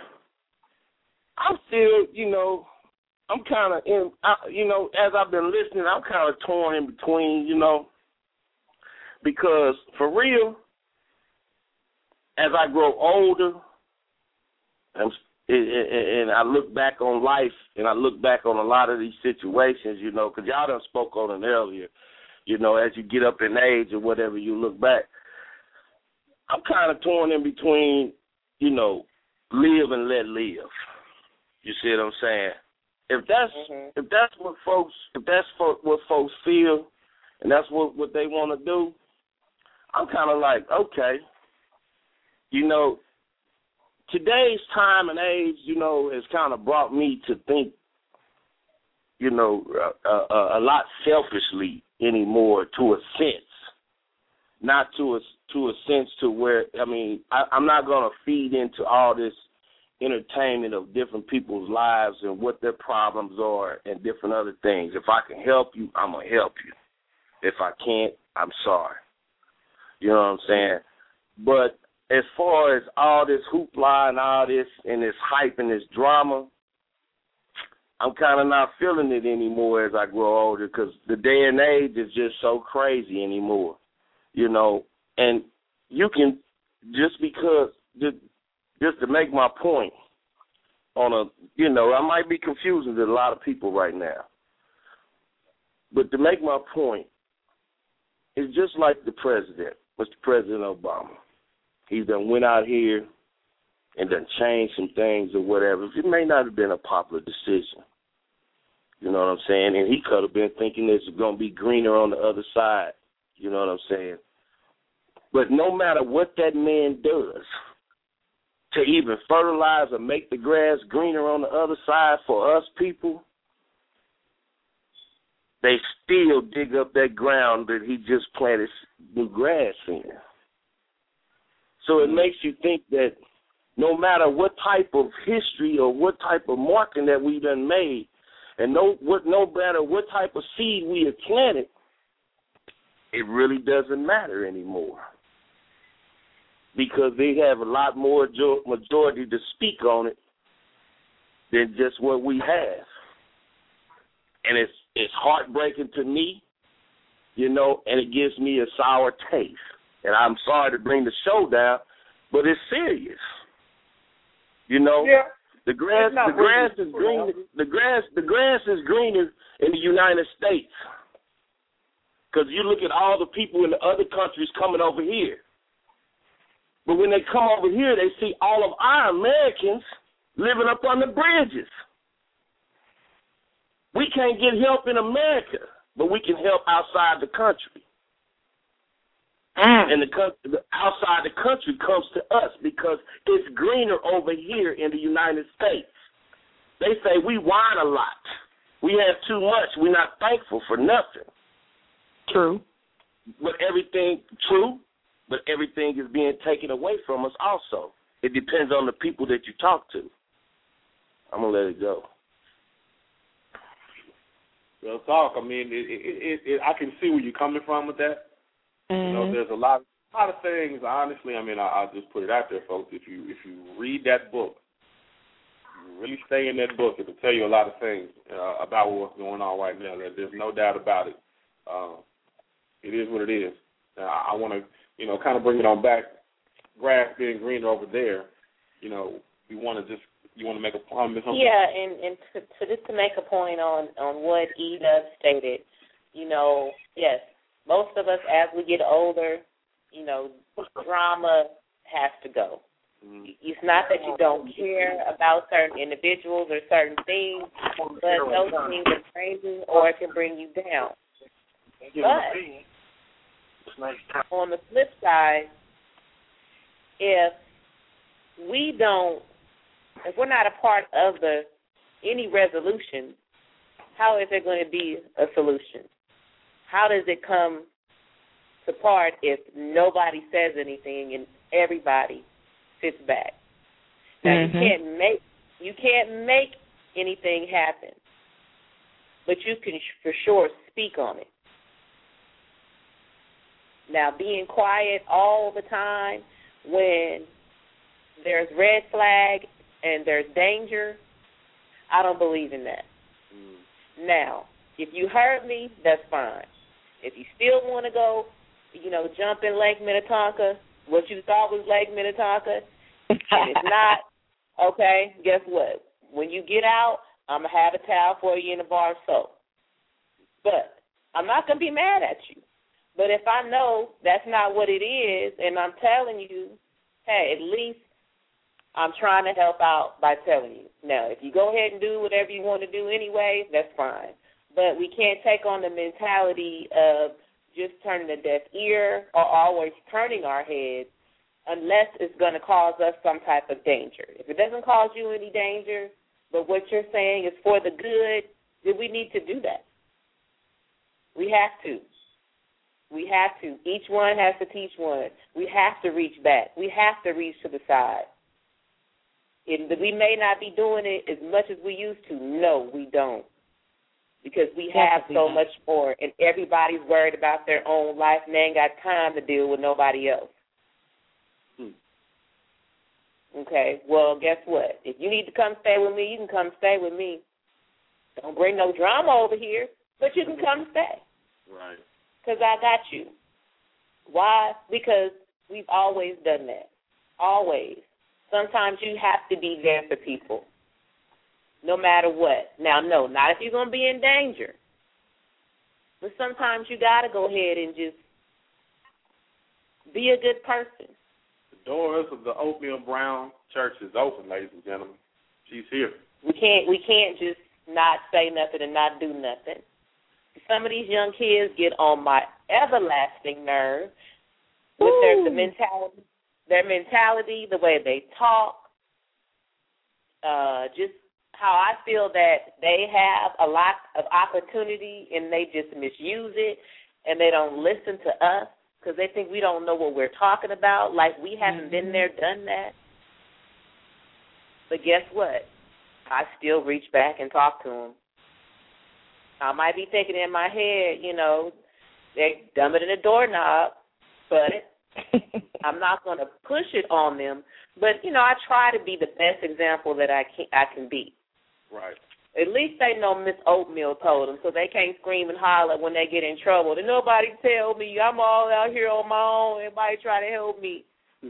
I'm still, you know, I'm kind of in, I, you know, as I've been listening, I'm kind of torn in between, you know, because for real, as I grow older, and, and I look back on life, and I look back on a lot of these situations, you know, because y'all done spoke on it earlier, you know, as you get up in age or whatever, you look back. I'm kind of torn in between, you know, live and let live. You see what I'm saying? If that's mm-hmm. if that's what folks if that's what folks feel, and that's what, what they want to do, I'm kind of like, okay, you know, today's time and age, you know, has kind of brought me to think, you know, uh, uh, a lot selfishly anymore, to a sense, not to a to a sense to where, I mean, I, I'm not going to feed into all this entertainment of different people's lives and what their problems are and different other things. If I can help you, I'm going to help you. If I can't, I'm sorry. You know what I'm saying? But as far as all this hoopla and all this and this hype and this drama, I'm kind of not feeling it anymore as I grow older, because the day and age is just so crazy anymore, you know. And you can, just because, just, just to make my point on a, you know, I might be confusing to a lot of people right now, but to make my point, it's just like the president, Mister President Obama. He's done went out here and done changed some things or whatever. It may not have been a popular decision. You know what I'm saying? And he could have been thinking it's going to be greener on the other side. You know what I'm saying? But no matter what that man does to even fertilize or make the grass greener on the other side for us people, they still dig up that ground that he just planted new grass in. So it makes you think that no matter what type of history or what type of marking that we done made, and no, what, no matter what type of seed we have planted, it really doesn't matter anymore, because they have a lot more majority to speak on it than just what we have. And it's it's heartbreaking to me, you know, and it gives me a sour taste. And I'm sorry to bring the show down, but it's serious. You know, yeah. the grass the grass is green the grass the grass is greener in the United States. Because you look at all the people in the other countries coming over here. But when they come over here, they see all of our Americans living up on the bridges. We can't get help in America, but we can help outside the country. Mm. And the, the outside the country comes to us because it's greener over here in the United States. They say we whine a lot. We have too much. We're not thankful for nothing. True. But everything, true, but everything is being taken away from us also. It depends on the people that you talk to. I'm going to let it go. Real talk. I mean, it, it, it, it, I can see where you're coming from with that. Mm-hmm. You know, there's a lot, a lot of things. Honestly, I mean, I, I'll just put it out there, folks. If you if you read that book, you really stay in that book, it'll tell you a lot of things uh, about what's going on right now. There, there's no doubt about it. Uh, it is what it is. Now, I, I want to, you know, kind of bring it on back. Grass being greener over there. You know, we want to just. You want to make a point? Yeah, and, and to, to just to make a point on, on what Eda stated, you know, yes, most of us as we get older, you know, drama has to go. Mm-hmm. It's not that you don't care about certain individuals or certain things, but those things are crazy or it can bring you down. But on the flip side, if we don't, if we're not a part of the any resolution, how is there going to be a solution? How does it come to part if nobody says anything and everybody sits back? Now mm-hmm. you can't make you can't make anything happen, but you can for sure speak on it. Now being quiet all the time when there's red flag and there's danger, I don't believe in that. Mm. Now, if you heard me, that's fine. If you still want to go, you know, jump in Lake Minnetonka, what you thought was Lake Minnetonka, and it's not, okay, guess what? When you get out, I'm going to have a towel for you in a bar of soap. But I'm not going to be mad at you. But if I know that's not what it is, and I'm telling you, hey, at least I'm trying to help out by telling you. Now, if you go ahead and do whatever you want to do anyway, that's fine. But we can't take on the mentality of just turning a deaf ear or always turning our heads unless it's going to cause us some type of danger. If it doesn't cause you any danger, but what you're saying is for the good, then we need to do that. We have to. We have to. Each one has to teach one. We have to reach back. We have to reach to the side. And we may not be doing it as much as we used to. No, we don't. Because we have so much more, and everybody's worried about their own life, and they ain't got time to deal with nobody else. Hmm. Okay, well, guess what? If you need to come stay with me, you can come stay with me. Don't bring no drama over here, but you can come stay. Right. Because I got you. Why? Because we've always done that. Always. Sometimes you have to be there for people, no matter what. Now, no, not if you're going to be in danger. But sometimes you got to go ahead and just be a good person. The doors of the Oatmeal Brown Church is open, ladies and gentlemen. She's here. We can't, we can't just not say nothing and not do nothing. Some of these young kids get on my everlasting nerve with their the mentality. Their mentality, the way they talk, uh, just how I feel that they have a lot of opportunity and they just misuse it and they don't listen to us because they think we don't know what we're talking about, like we haven't mm-hmm. been there, done that. But guess what? I still reach back and talk to them. I might be thinking in my head, you know, they're dumber than a doorknob, but I'm not going to push it on them, but, you know, I try to be the best example that I can, I can be. Right. At least they know Miss Oatmeal told them, so they can't scream and holler when they get in trouble. And nobody tell me I'm all out here on my own. Everybody try to help me.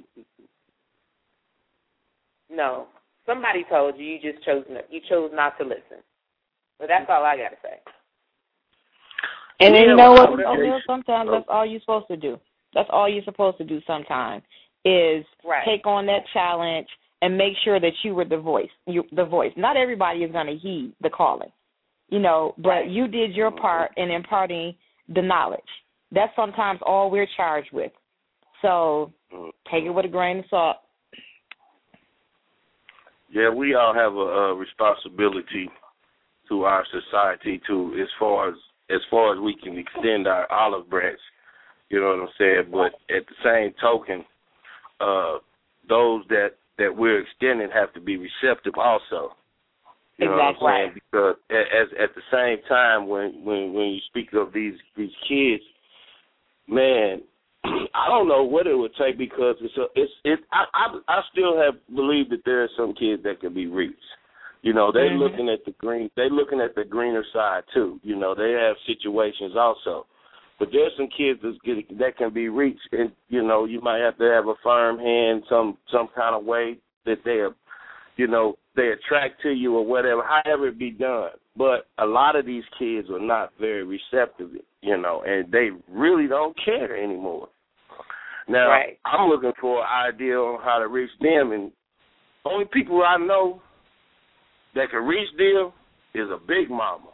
No. Somebody told you. You just chose not, you chose not to listen. But that's all I got to say. And then you know what, Oatmeal, sometimes that's all you're supposed to do. That's all you're supposed to do sometimes is right. take on that challenge and make sure that you were the voice. You, the voice. Not everybody is going to heed the calling, you know, but right. you did your part in imparting the knowledge. That's sometimes all we're charged with. So take it with a grain of salt. Yeah, we all have a, a responsibility to our society to as far as as far as we can extend our olive branch. You know what I'm saying? But at the same token, uh, those that, that we're extending have to be receptive also. You know exactly. what I'm saying? Because as at the same time, when, when, when you speak of these these kids, man, I don't know what it would take because it's a, it's it. I, I I still have believed that there are some kids that can be reached. You know, they're mm-hmm. looking at the green. They're looking at the greener side too. You know, they have situations also. But there's some kids that's get, that can be reached, and you know, you might have to have a firm hand, some some kind of way that they, you know, they attract to you or whatever, however it be done. But a lot of these kids are not very receptive, you know, and they really don't care anymore. Now, right. I'm looking for an idea on how to reach them, and only people I know that can reach them is a big mama.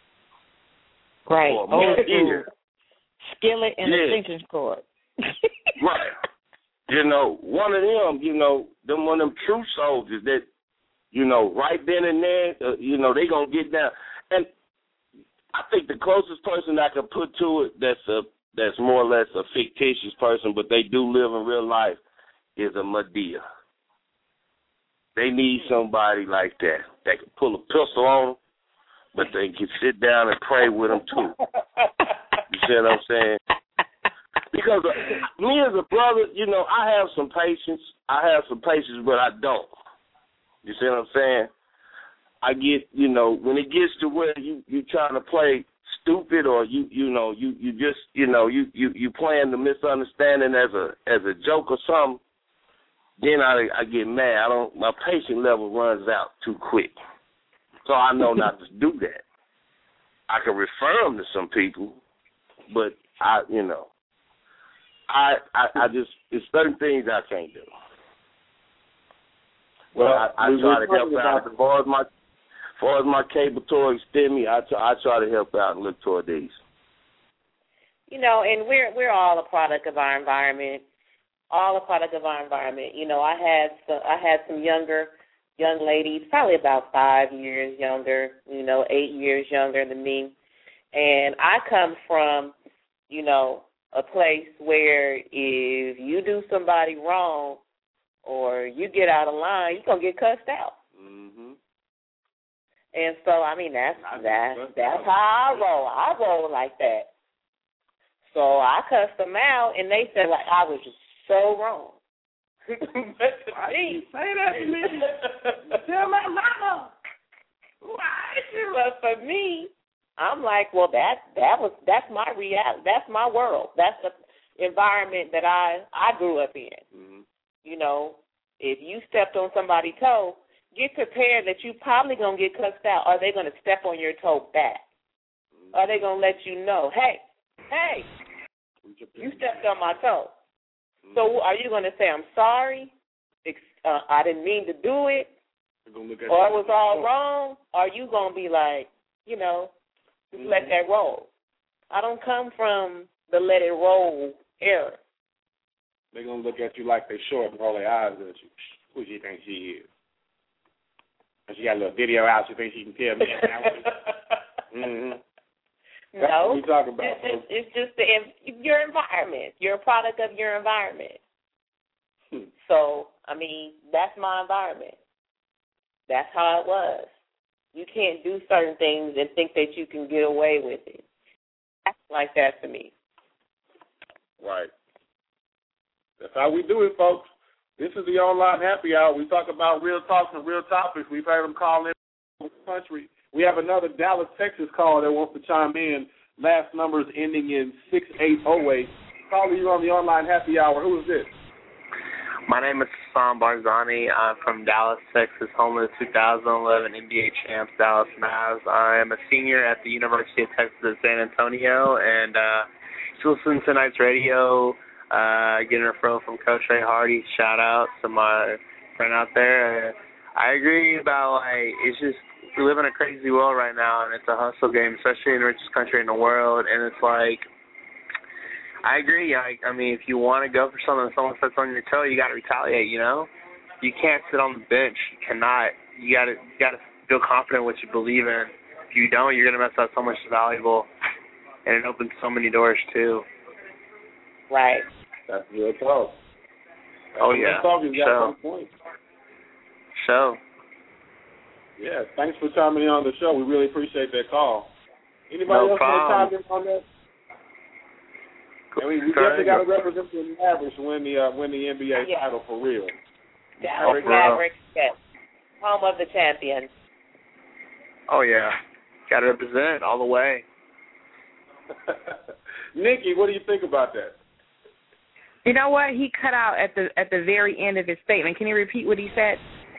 Right. Or a Old school. Skillet and yeah. extension cord. Right. You know, one of them, you know, them one of them true soldiers that, you know, right then and there, uh, you know, they going to get down. And I think the closest person I can put to it that's a that's more or less a fictitious person, but they do live in real life, is a Madea. They need somebody like that that can pull a pistol on them, but they can sit down and pray with them too. You see what I'm saying? Because uh, me as a brother, you know, I have some patience. I have some patience, but I don't. You see what I'm saying? I get, you know, when it gets to where you you trying to play stupid, or you you know you, you just you know you, you, you playing the misunderstanding as a as a joke or something, then I I get mad. I don't my patience level runs out too quick, so I know not to do that. I can refer them to some people, but I you know I I, I just it's certain things I can't do. Well, I, I we try to help about out as far as my as far as my cable tour extend me. I try, I try to help out and look toward these. You know, and we're we're all a product of our environment. All a product of our environment. You know, I had some, I had some younger young ladies, probably about five years younger. You know, eight years younger than me, and I come from, you know, a place where if you do somebody wrong or you get out of line, you're going to get cussed out. Mm-hmm. And so, I mean, that's that's, that's how I roll. I roll like that. So I cussed them out, and they said, like, I was just so wrong. But to Why me, you say that to me? Tell my mama. Why? But for me, I'm like, well, that that was that's my reality. That's my world. That's the environment that I I grew up in. Mm-hmm. You know, if you stepped on somebody's toe, get prepared that you probably gonna get cussed out. Are they gonna step on your toe back? Mm-hmm. Are they gonna let you know, hey, hey, you stepped on my toe? Mm-hmm. So are you gonna say, I'm sorry, uh, I didn't mean to do it, or it was all wrong? Or are you gonna be like, you know, just mm-hmm. let that roll? I don't come from the let it roll era. They're going to look at you like they short and roll their eyes at you. Who do you think she is? And she got a little video out. She thinks she can tell me. mm-hmm. No. That's what we talk about. It's just, it's just the, your environment. You're a product of your environment. Hmm. So, I mean, that's my environment. That's how it was. You can't do certain things and think that you can get away with it. That's like that to me. Right. That's how we do it, folks. This is the Online Happy Hour. We talk about real talks and real topics. We've heard them call in from the country. We have another Dallas, Texas call that wants to chime in. Last numbers ending in six eight oh eight. Calling you on the Online Happy Hour. Who is this? My name is Hassan Barzani. I'm from Dallas, Texas, home of the two thousand eleven N B A champs, Dallas Mavs. I am a senior at the University of Texas at San Antonio, and uh, just listening to tonight's radio. Uh, getting a referral from Coach Ray Hardy. Shout out to my friend out there. Uh, I agree about, like, it's just, we live in a crazy world right now, and it's a hustle game, especially in the richest country in the world. And it's like, I agree. I, I mean, if you want to go for something, if someone steps on your toe, you got to retaliate, you know? You can't sit on the bench. You cannot. You got to you got to feel confident in what you believe in. you don't, you're going to miss out so much valuable, and it opens so many doors, too. Right. That's real talk. That's oh, real yeah. Talk. You got So. some point. So. Yeah, thanks for chiming in on the show. We really appreciate that call. Anybody No else problem. want to chime in on that? And we, we definitely got to represent the Mavericks to win the uh, win the N B A yeah. title for real. Dallas oh, Mavericks, yes. Home of the champions. Oh, yeah. Got to represent all the way. Nikki, what do you think about that? You know what? He cut out at the at the very end of his statement. Can you repeat what he said?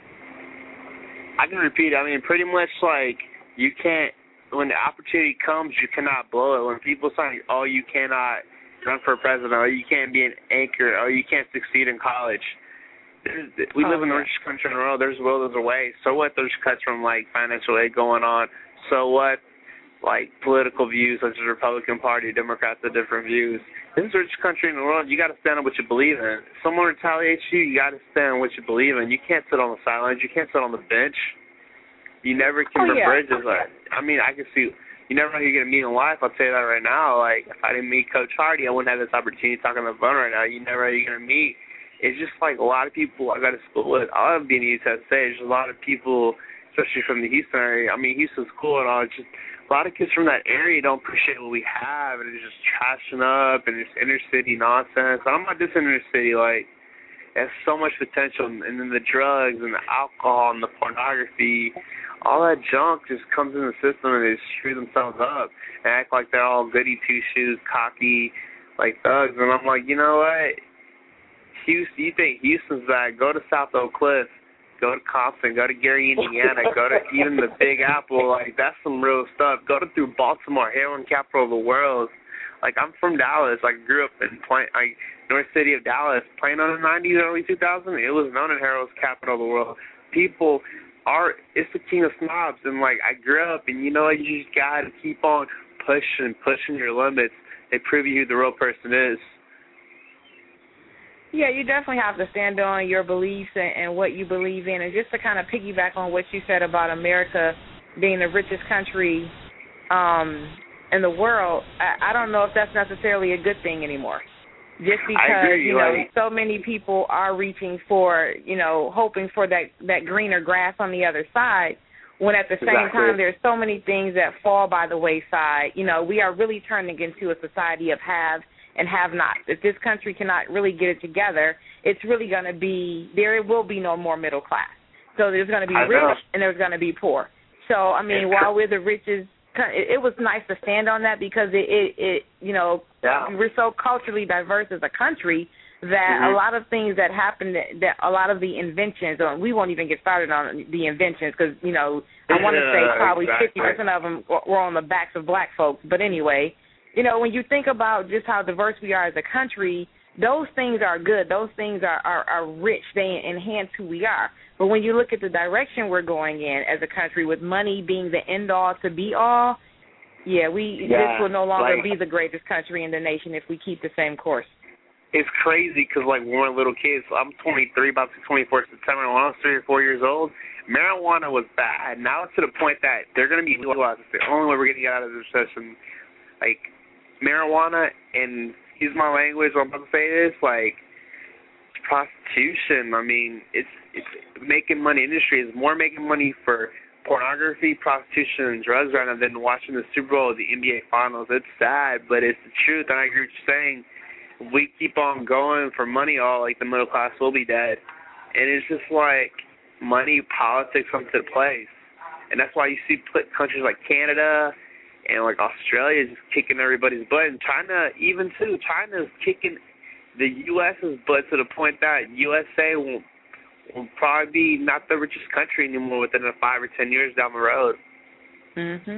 I can repeat it. I mean, pretty much like you can't, when the opportunity comes, you cannot blow it. When people say, oh, you cannot run for president, or you can't be an anchor, or you can't succeed in college. There's, we oh, live in the yeah. richest country in the world. There's will, there's a way. So what? There's cuts from, like, financial aid going on. So what? Like, political views, such as the Republican Party, Democrats have different views. This is the richest country in the world. You got to stand on what you believe in. If someone retaliates you, you got to stand on what you believe in. You can't sit on the sidelines. You can't sit on the bench. You never can oh, burn yeah. bridges. Like, I mean, I can see, you never know who you're going to meet in life. I'll tell you that right now. Like, if I didn't meet Coach Hardy, I wouldn't have this opportunity talking on the phone right now. You never know who you're going to meet. It's just like a lot of people I got to school with. I love being in U T S A. There's a lot of people, especially from the Houston area. I mean, Houston's cool and all. It's just a lot of kids from that area don't appreciate what we have, and it's just trashing up, and it's inner city nonsense. I'm not just inner city. Like, it has so much potential, and then the drugs and the alcohol and the pornography, all that junk just comes in the system, and they just screw themselves up and act like they're all goody two shoes, cocky, like thugs. And I'm like, you know what? Houston, you think Houston's bad? Go to South Oak Cliff, go to Compton, go to Gary, Indiana, go to even the Big Apple. Like, that's some real stuff. Go to through Baltimore, heroin capital of the world. Like, I'm from Dallas. I grew up in Plain, like North City of Dallas, Plano in the nineties, early two thousands. It was known as heroin's capital of the world. People are, it's the king of snobs. And, like, I grew up, and you know what? You just got to keep on pushing, pushing your limits. They prove you who the real person is. Yeah, you definitely have to stand on your beliefs and, and what you believe in. And just to kind of piggyback on what you said about America being the richest country um, in the world, I, I don't know if that's necessarily a good thing anymore. Just because, you know, like, so many people are reaching for, you know, hoping for that, that greener grass on the other side, when at the same exactly. time there's so many things that fall by the wayside. You know, we are really turning into a society of haves and have-nots. If this country cannot really get it together, it's really going to be, there will be no more middle class. So there's going to be I rich know. and there's going to be poor. So, I mean, while we're the richest, it, it was nice to stand on that because it, it, it you know, yeah. we're so culturally diverse as a country that mm-hmm. a lot of things that happened, that, that a lot of the inventions, or we won't even get started on the inventions because, you know, I want to yeah, say probably exactly. fifty percent of them were on the backs of black folks. But anyway, you know, when you think about just how diverse we are as a country, those things are good. Those things are, are, are rich. They enhance who we are. But when you look at the direction we're going in as a country, with money being the end-all to be-all, yeah, we yeah, this will no longer like, be the greatest country in the nation if we keep the same course. It's crazy because, like, when we were little kids, I'm twenty-three, about to be twenty-four September, when I was three or four years old, marijuana was bad. Now it's to the point that they're going to be legalized. It's the only way we're going to get out of this recession. Like, marijuana and, excuse my language, what I'm about to say this, like, prostitution. I mean, it's it's making money. Industry is more making money for pornography, prostitution, and drugs right now than watching the Super Bowl or the N B A Finals. It's sad, but it's the truth, and I agree with you saying. If we keep on going for money, all like the middle class will be dead. And it's just like money, politics comes into place. And that's why you see countries like Canada and like Australia just kicking everybody's butt. And China, even too, China's kicking the U.S.'s butt to the point that U S A will, will probably be not the richest country anymore within the five or ten years down the road. Mm-hmm.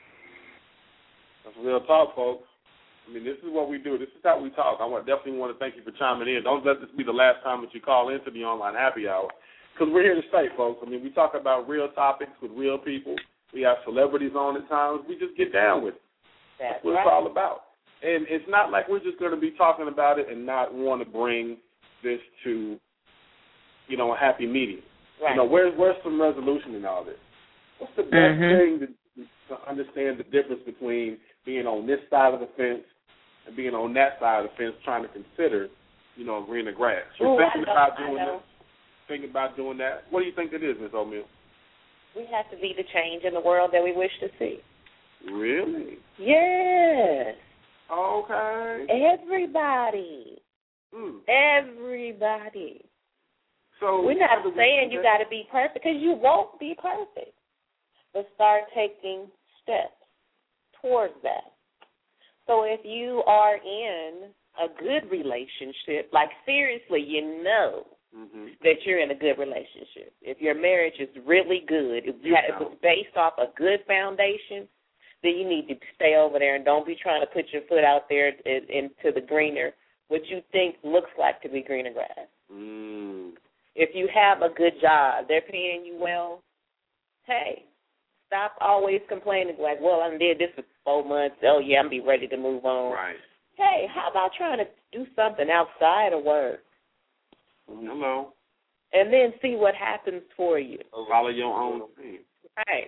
That's real talk, folks. I mean, this is what we do. This is how we talk. I want, definitely want to thank you for chiming in. Don't let this be the last time that you call into the online happy hour, because we're here to stay, folks. I mean, we talk about real topics with real people. We have celebrities on at times. We just get down with it. That's, That's what right. it's all about. And it's not like we're just going to be talking about it and not want to bring this to, you know, a happy medium. Right. You know, where's where's some resolution in all this? What's the best mm-hmm. thing that to understand the difference between being on this side of the fence and being on that side of the fence, trying to consider, you know, greener grass. You're Ooh, thinking know, about doing this, thinking about doing that. What do you think it is, Miz O'Meal? We have to be the change in the world that we wish to see. Really? Yes. Okay. Everybody. Mm. Everybody. So we're not saying you got to be perfect, because you won't be perfect. But start taking steps towards that. So if you are in a good relationship, like seriously, you know mm-hmm. that you're in a good relationship. If your marriage is really good, if you it was based off a good foundation, then you need to stay over there and don't be trying to put your foot out there in, into the greener, what you think looks like to be greener grass. Mm. If you have a good job, they're paying you well, hey, stop always complaining like, well, I did this for four months. Oh, yeah, I'm be ready to move on. Right. Hey, how about trying to do something outside of work? Hello. And then see what happens for you. Follow your own thing. Right.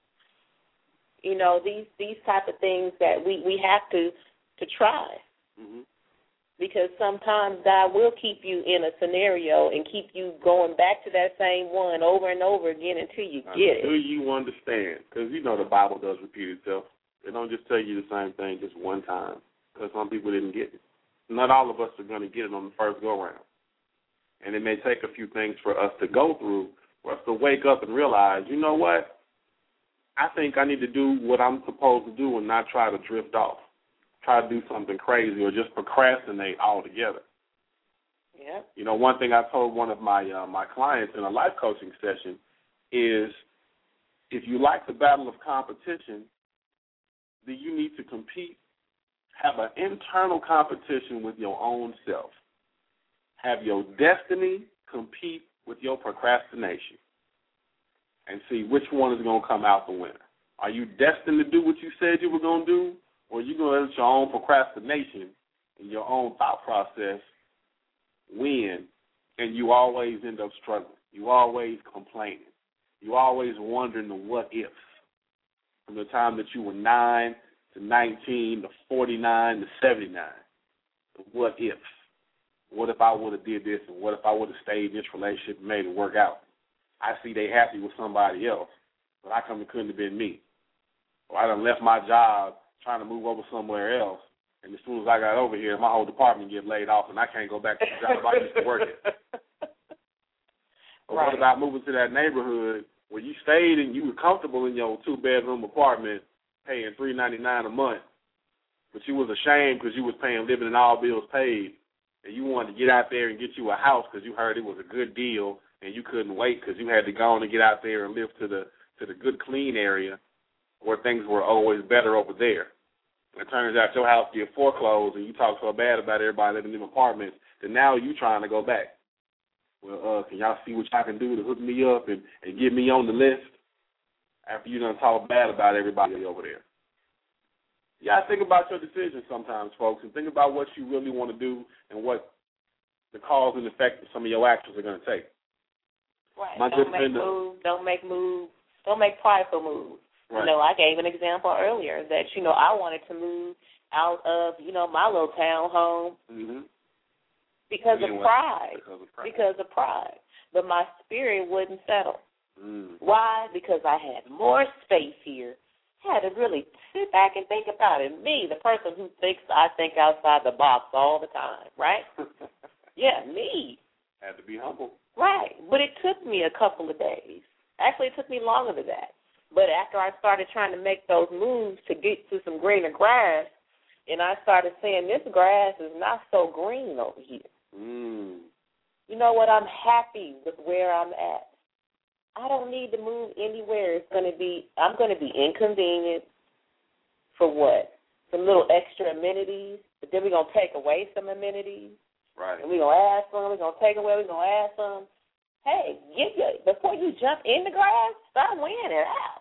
You know, these these type of things that we, we have to, to try. Mm-hmm. Because sometimes God will keep you in a scenario and keep you going back to that same one over and over again until you get it. Do you understand? Because you know the Bible does repeat itself. They don't just tell you the same thing just one time, because some people didn't get it. Not all of us are going to get it on the first go-around. And it may take a few things for us to go through, for us to wake up and realize, you know what? I think I need to do what I'm supposed to do and not try to drift off. Try to do something crazy or just procrastinate altogether. Yeah. You know, one thing I told one of my uh, my clients in a life coaching session is, if you like the battle of competition, then you need to compete. Have an internal competition with your own self. Have your destiny compete with your procrastination, and see which one is going to come out the winner. Are you destined to do what you said you were going to do? Or you going to let your own procrastination and your own thought process win, and you always end up struggling. You always complaining. You always wondering the what ifs. From the time that you were nine to nineteen to forty-nine to seventy-nine, the what ifs. What if I would have did this, and what if I would have stayed in this relationship and made it work out? I see they happy with somebody else, but how come it couldn't have been me? Or I done left my job trying to move over somewhere else, and as soon as I got over here, my whole department get laid off, and I can't go back to the job I used to work at. Or right. What about moving to that neighborhood where you stayed and you were comfortable in your two-bedroom apartment paying three ninety-nine a month, but you was ashamed because you was paying living and all bills paid, and you wanted to get out there and get you a house because you heard it was a good deal, and you couldn't wait because you had to go on and get out there and live to the to the good, clean area where things were always better over there. It turns out your house get foreclosed and you talk so bad about everybody living in apartments that now you trying to go back. Well, uh, can y'all see what y'all can do to hook me up and, and get me on the list after you done talk bad about everybody over there? You got to think about your decisions sometimes, folks, and think about what you really want to do and what the cause and effect of some of your actions are going to take. Right. My don't make moves. Don't make moves. Don't make prideful moves. Right. You know, I gave an example earlier that, you know, I wanted to move out of, you know, my little town home mm-hmm. because, of pride, because of pride. Because of pride. But my spirit wouldn't settle. Mm. Why? Because I had more space here. I had to really sit back and think about it. Me, the person who thinks I think outside the box all the time, right? Yeah, me. Had to be humble. Right. But it took me a couple of days. Actually, it took me longer than that. But after I started trying to make those moves to get to some greener grass, and I started saying, this grass is not so green over here. Mm. You know what? I'm happy with where I'm at. I don't need to move anywhere. It's going to be, I'm going to be inconvenienced for what? Some little extra amenities, but then we're going to take away some amenities. Right. And we're going to add some, we're going to take away, we're going to add some. Hey, get your, before you jump in the grass, start weighing it out.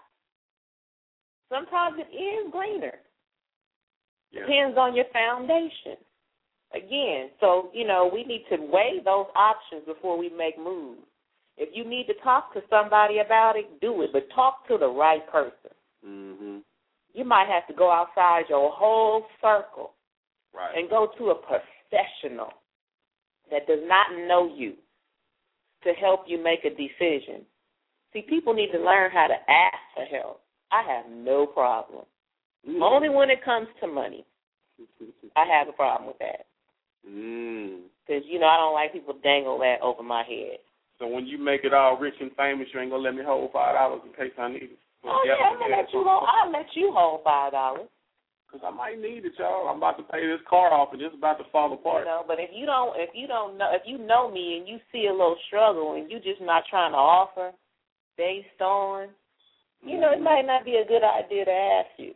Sometimes it is greener. Yeah. Depends on your foundation. Again, so, you know, we need to weigh those options before we make moves. If you need to talk to somebody about it, do it, but talk to the right person. Mm-hmm. You might have to go outside your whole circle right. and go to a professional that does not know you to help you make a decision. See, people need to learn how to ask for help. I have no problem. Mm. Only when it comes to money, I have a problem with that. Because, mm. you know, I don't like people dangle that over my head. So when you make it all rich and famous, you ain't going to let me hold five dollars in case I need it? Oh, yeah, I'm gonna let you hold, I'll let you hold five dollars. Because I might need it, y'all. I'm about to pay this car off, and it's about to fall apart. You know, but if you don't, if you don't know, if you know me and you see a little struggle and you just not trying to offer based on, you know, it might not be a good idea to ask you.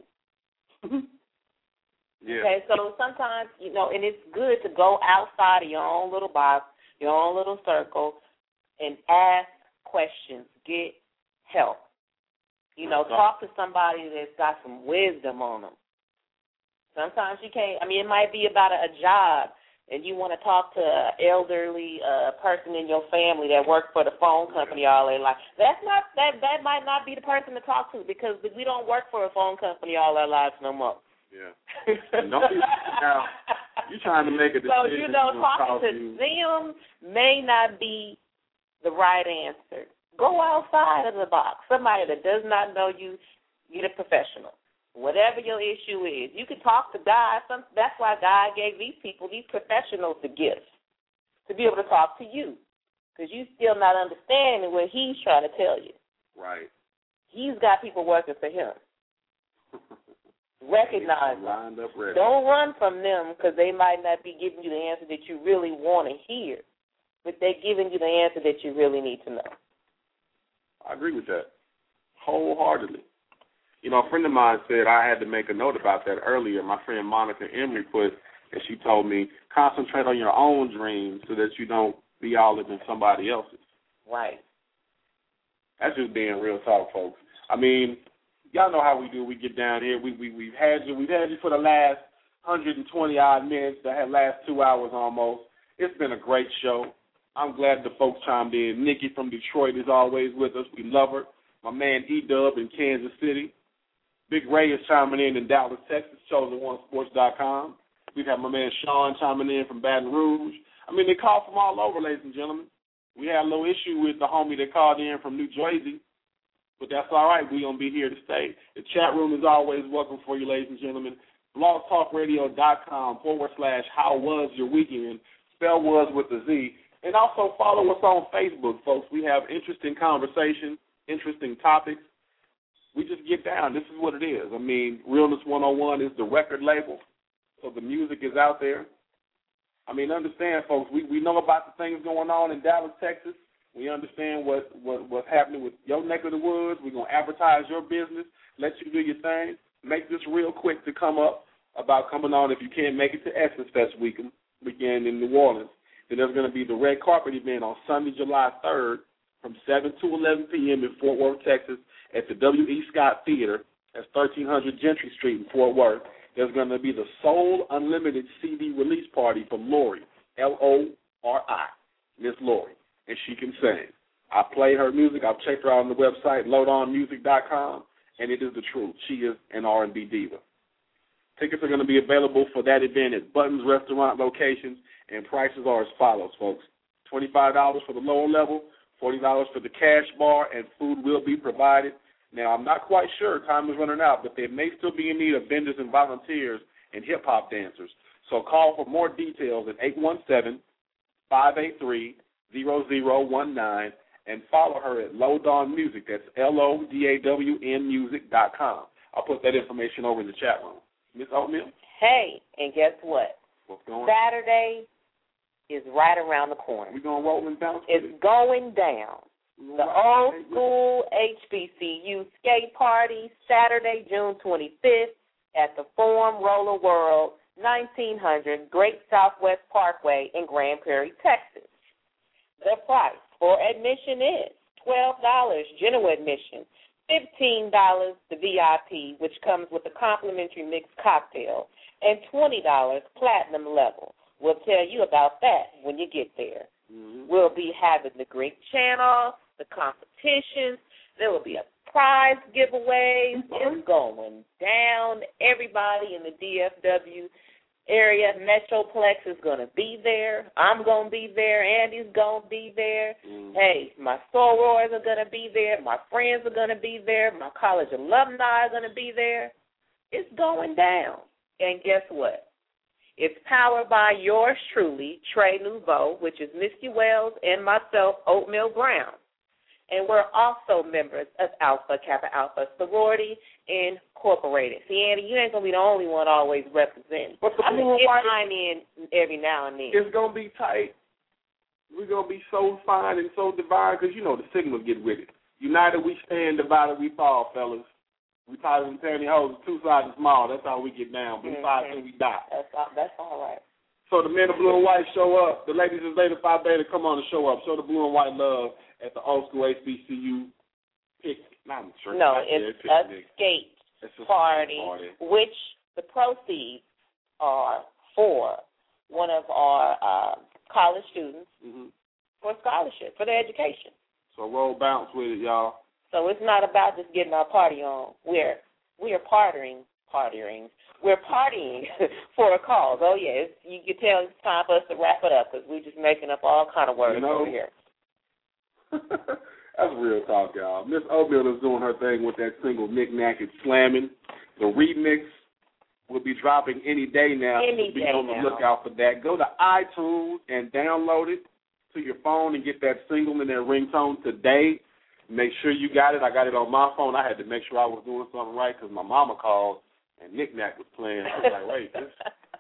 Yeah. Okay, so sometimes, you know, and it's good to go outside of your own little box, your own little circle, and ask questions, get help. You know, talk to somebody that's got some wisdom on them. Sometimes you can't, I mean, it might be about a, a job, and you want to talk to an elderly uh, person in your family that works for the phone company all their life. That's not, that, that might not be the person to talk to because we don't work for a phone company all our lives no more. Yeah. Don't be, now, you're trying to make a decision. So, you know, talking to you. them may not be the right answer. Go outside of the box. Somebody that does not know you, get a professional. Whatever your issue is. You can talk to God. Some, that's why God gave these people, these professionals, the gifts to be able to talk to you because you still not understanding what he's trying to tell you. Right. He's got people working for him. Recognize them. Up ready. Don't run from them because they might not be giving you the answer that you really want to hear, but they're giving you the answer that you really need to know. I agree with that wholeheartedly. You know, a friend of mine said I had to make a note about that earlier. My friend Monica Emery put, and she told me, concentrate on your own dreams so that you don't be all in somebody else's. Right. That's just being real talk, folks. I mean, y'all know how we do. We get down here. We we we've had you. We've had you for the last one hundred twenty odd minutes. The last two hours almost. It's been a great show. I'm glad the folks chimed in. Nikki from Detroit is always with us. We love her. My man E-Dub in Kansas City. Big Ray is chiming in in Dallas, Texas, chosen one sports dot com. We have my man Sean chiming in from Baton Rouge. I mean, they call from all over, ladies and gentlemen. We had a little issue with the homie that called in from New Jersey, but that's all right. We're going to be here to stay. The chat room is always welcome for you, ladies and gentlemen. blogtalkradio.com forward slash how was your weekend. Spell was with a Z. And also follow us on Facebook, folks. We have interesting conversation, interesting topics. We just get down. This is what it is. I mean, Realness one oh one is the record label, so the music is out there. I mean, understand, folks, we, we know about the things going on in Dallas, Texas. We understand what, what what's happening with your neck of the woods. We're going to advertise your business, let you do your thing. Make this real quick to come up about coming on if you can't make it to Essence Fest weekend, weekend in New Orleans. Then there's going to be the red carpet event on Sunday, July third from seven to eleven p.m. in Fort Worth, Texas at the W E. Scott Theater. That's thirteen hundred Gentry Street in Fort Worth. There's going to be the Soul Unlimited C D release party for Lori, L O R I, Miss Lori, and she can sing. I play her music. I've checked her out on the website, load on music dot com, and it is the truth. She is an R and B diva. Tickets are going to be available for that event at Buttons Restaurant locations, and prices are as follows, folks. twenty-five dollars for the lower level, forty dollars for the cash bar, and food will be provided. Now, I'm not quite sure. Time is running out, but they may still be in need of vendors and volunteers and hip-hop dancers. So call for more details at eight one seven, five eight three, zero zero one nine and follow her at Low Dawn Music. That's L O D A W N music dot com. I'll put that information over in the chat room. Miss Oatmeal? Hey, and guess what? What's going on? Saturday is right around the corner. We going to roll and bounce? It's going down. The old school H B C U skate party, Saturday, June twenty-fifth at the Forum Roller World, nineteen hundred Great Southwest Parkway in Grand Prairie, Texas. The price for admission is twelve dollars general admission, fifteen dollars the V I P, which comes with a complimentary mixed cocktail, and twenty dollars platinum level. We'll tell you about that when you get there. Mm-hmm. We'll be having the Greek channel, the competitions. There will be a prize giveaways. It's going down. Everybody in the D F W area, Metroplex is going to be there. I'm going to be there. Andy's going to be there. Mm. Hey, my sorors are going to be there. My friends are going to be there. My college alumni are going to be there. It's going down. And guess what? It's powered by yours truly, Trey Nouveau, which is Misty Wells, and myself, Oatmeal Brown. And we're also members of Alpha Kappa Alpha Sorority Incorporated. See, Andy, you ain't going to be the only one always representing. But the I mean, get mine in every now and then. It's going to be tight. We're going to be so fine and so divine because, you know, the signal get with it. United we stand, divided we fall, fellas. We tied in pantyhose, two sizes small. That's how we get down. Blue mm-hmm. sides till we die. That's all, that's all right. So the men of blue and white show up. The ladies of Zeta Phi Beta come on and show up. Show the blue and white love at the old school H B C U picnic. Not sure no, it's a skate it's a party, party, which the proceeds are for one of our uh, college students mm-hmm. for scholarship, for their education. So roll bounce with it, y'all. So it's not about just getting our party on. We're we are partying, partying. We're partying for a cause. Oh yeah, it's, you can tell it's time for us to wrap it up because we're just making up all kind of words you know, over here. That's real talk, y'all. Miss Oatmeal is doing her thing with that single Knick-Knack and Slamming. The remix will be dropping any day now. Any so be day on the now. lookout for that. Go to iTunes and download it to your phone and get that single in that ringtone today. Make sure you got it. I got it on my phone. I had to make sure I was doing something right because my mama called and Knick-Knack was playing. I was like, wait, this.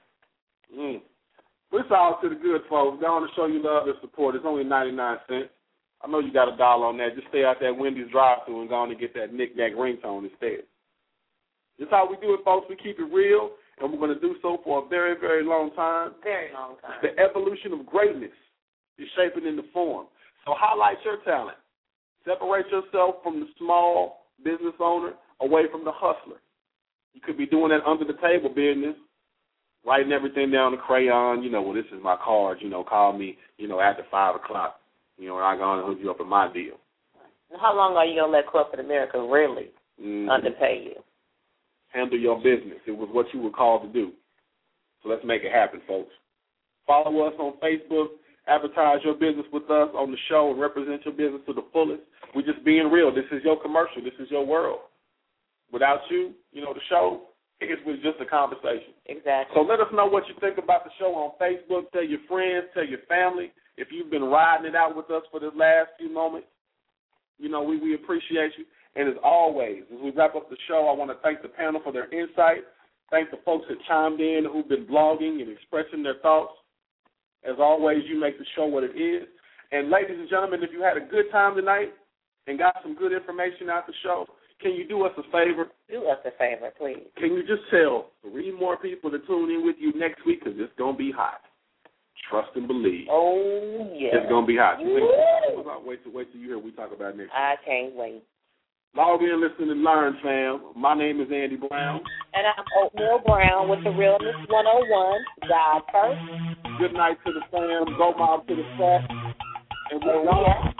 Mm. But it's all to the good, folks. Go on to show you love and support. It's only ninety-nine cents. I know you got a dollar on that. Just stay out that Wendy's drive-thru and go on and get that Knick-Knack ringtone instead. This is how we do it, folks. We keep it real, and we're going to do so for a very, very long time. Very long time. The evolution of greatness is shaping in the form. So highlight your talent. Separate yourself from the small business owner away from the hustler. You could be doing that under the table business, writing everything down in crayon. You know, well, this is my card. You know, call me, you know, after five o'clock. You know, I'm going to hook you up in my deal. How long are you going to let corporate America really mm-hmm. underpay you? Handle your business. It was what you were called to do. So let's make it happen, folks. Follow us on Facebook. Advertise your business with us on the show and represent your business to the fullest. We're just being real. This is your commercial. This is your world. Without you, you know, the show, it was just a conversation. Exactly. So let us know what you think about the show on Facebook. Tell your friends. Tell your family. If you've been riding it out with us for this last few moments, you know, we, we appreciate you. And as always, as we wrap up the show, I want to thank the panel for their insight. Thank the folks that chimed in who've been blogging and expressing their thoughts. As always, you make the show what it is. And ladies and gentlemen, if you had a good time tonight and got some good information out the show, can you do us a favor? Do us a favor, please. Can you just tell three more people to tune in with you next week because it's going to be hot. Trust and believe. Oh, yeah. It's going to be hot. You think, wait till wait till you hear what we talk about next I week. can't wait. Log in, listen, and learn, fam. My name is Andy Brown. And I'm Oatmeal Brown with the Realness one oh one. God first. Good night to the fam. Go mob to the set. And we're oh, yeah.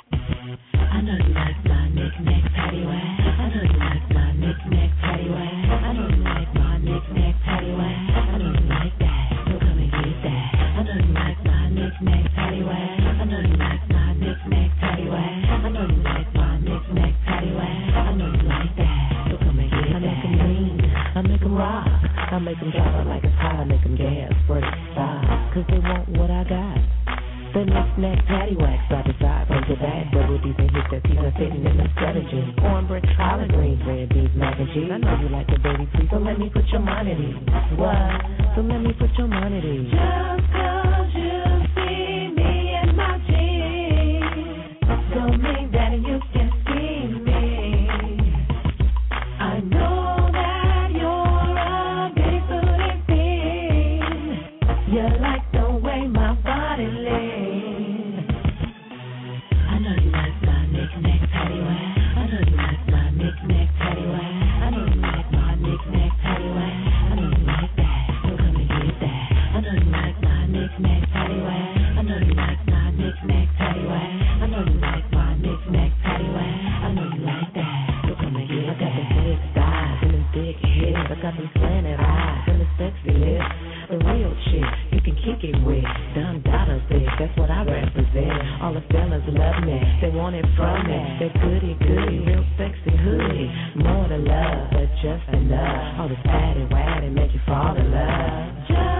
I know you like my knick-knack paddywhack. I know you like my knick-knack paddywhack. I know you like my knick-knack paddywhack. I know you like that. So come and get that. I know you like my knick-knack paddywhack. I know you like my knick-knack paddywhack. I know you like my knick-knack paddywhack. I know you like that. So come and get that. I make 'em lean. I make 'em rock. I make 'em drop it like it's hot. I make 'em gas, break, stop. Cause they want what I got. The knick-knack paddywhack, side to side, front to back. Double D's and hits that pizza sitting in the strategy. Cornbread, collard greens, red beans, mac and cheese. I know you like the baby, please, so let me put your mind at ease. What? So let me put your mind at ease. Just cause you see me in my jeans don't mean that you can see me. I know that you're a big booty thing. You like the way my body lays. I know you like my knick-knack paddywhack. I know you like my knick-knack paddywhack. I know you like my knick-knack paddywhack. I know you like that. So come and get that. I know you like my All the fellas love me, they want it from me. They're goody, goody, real sexy hoodie. More than love, but just enough. All this fatty, waddy make you fall in love. Just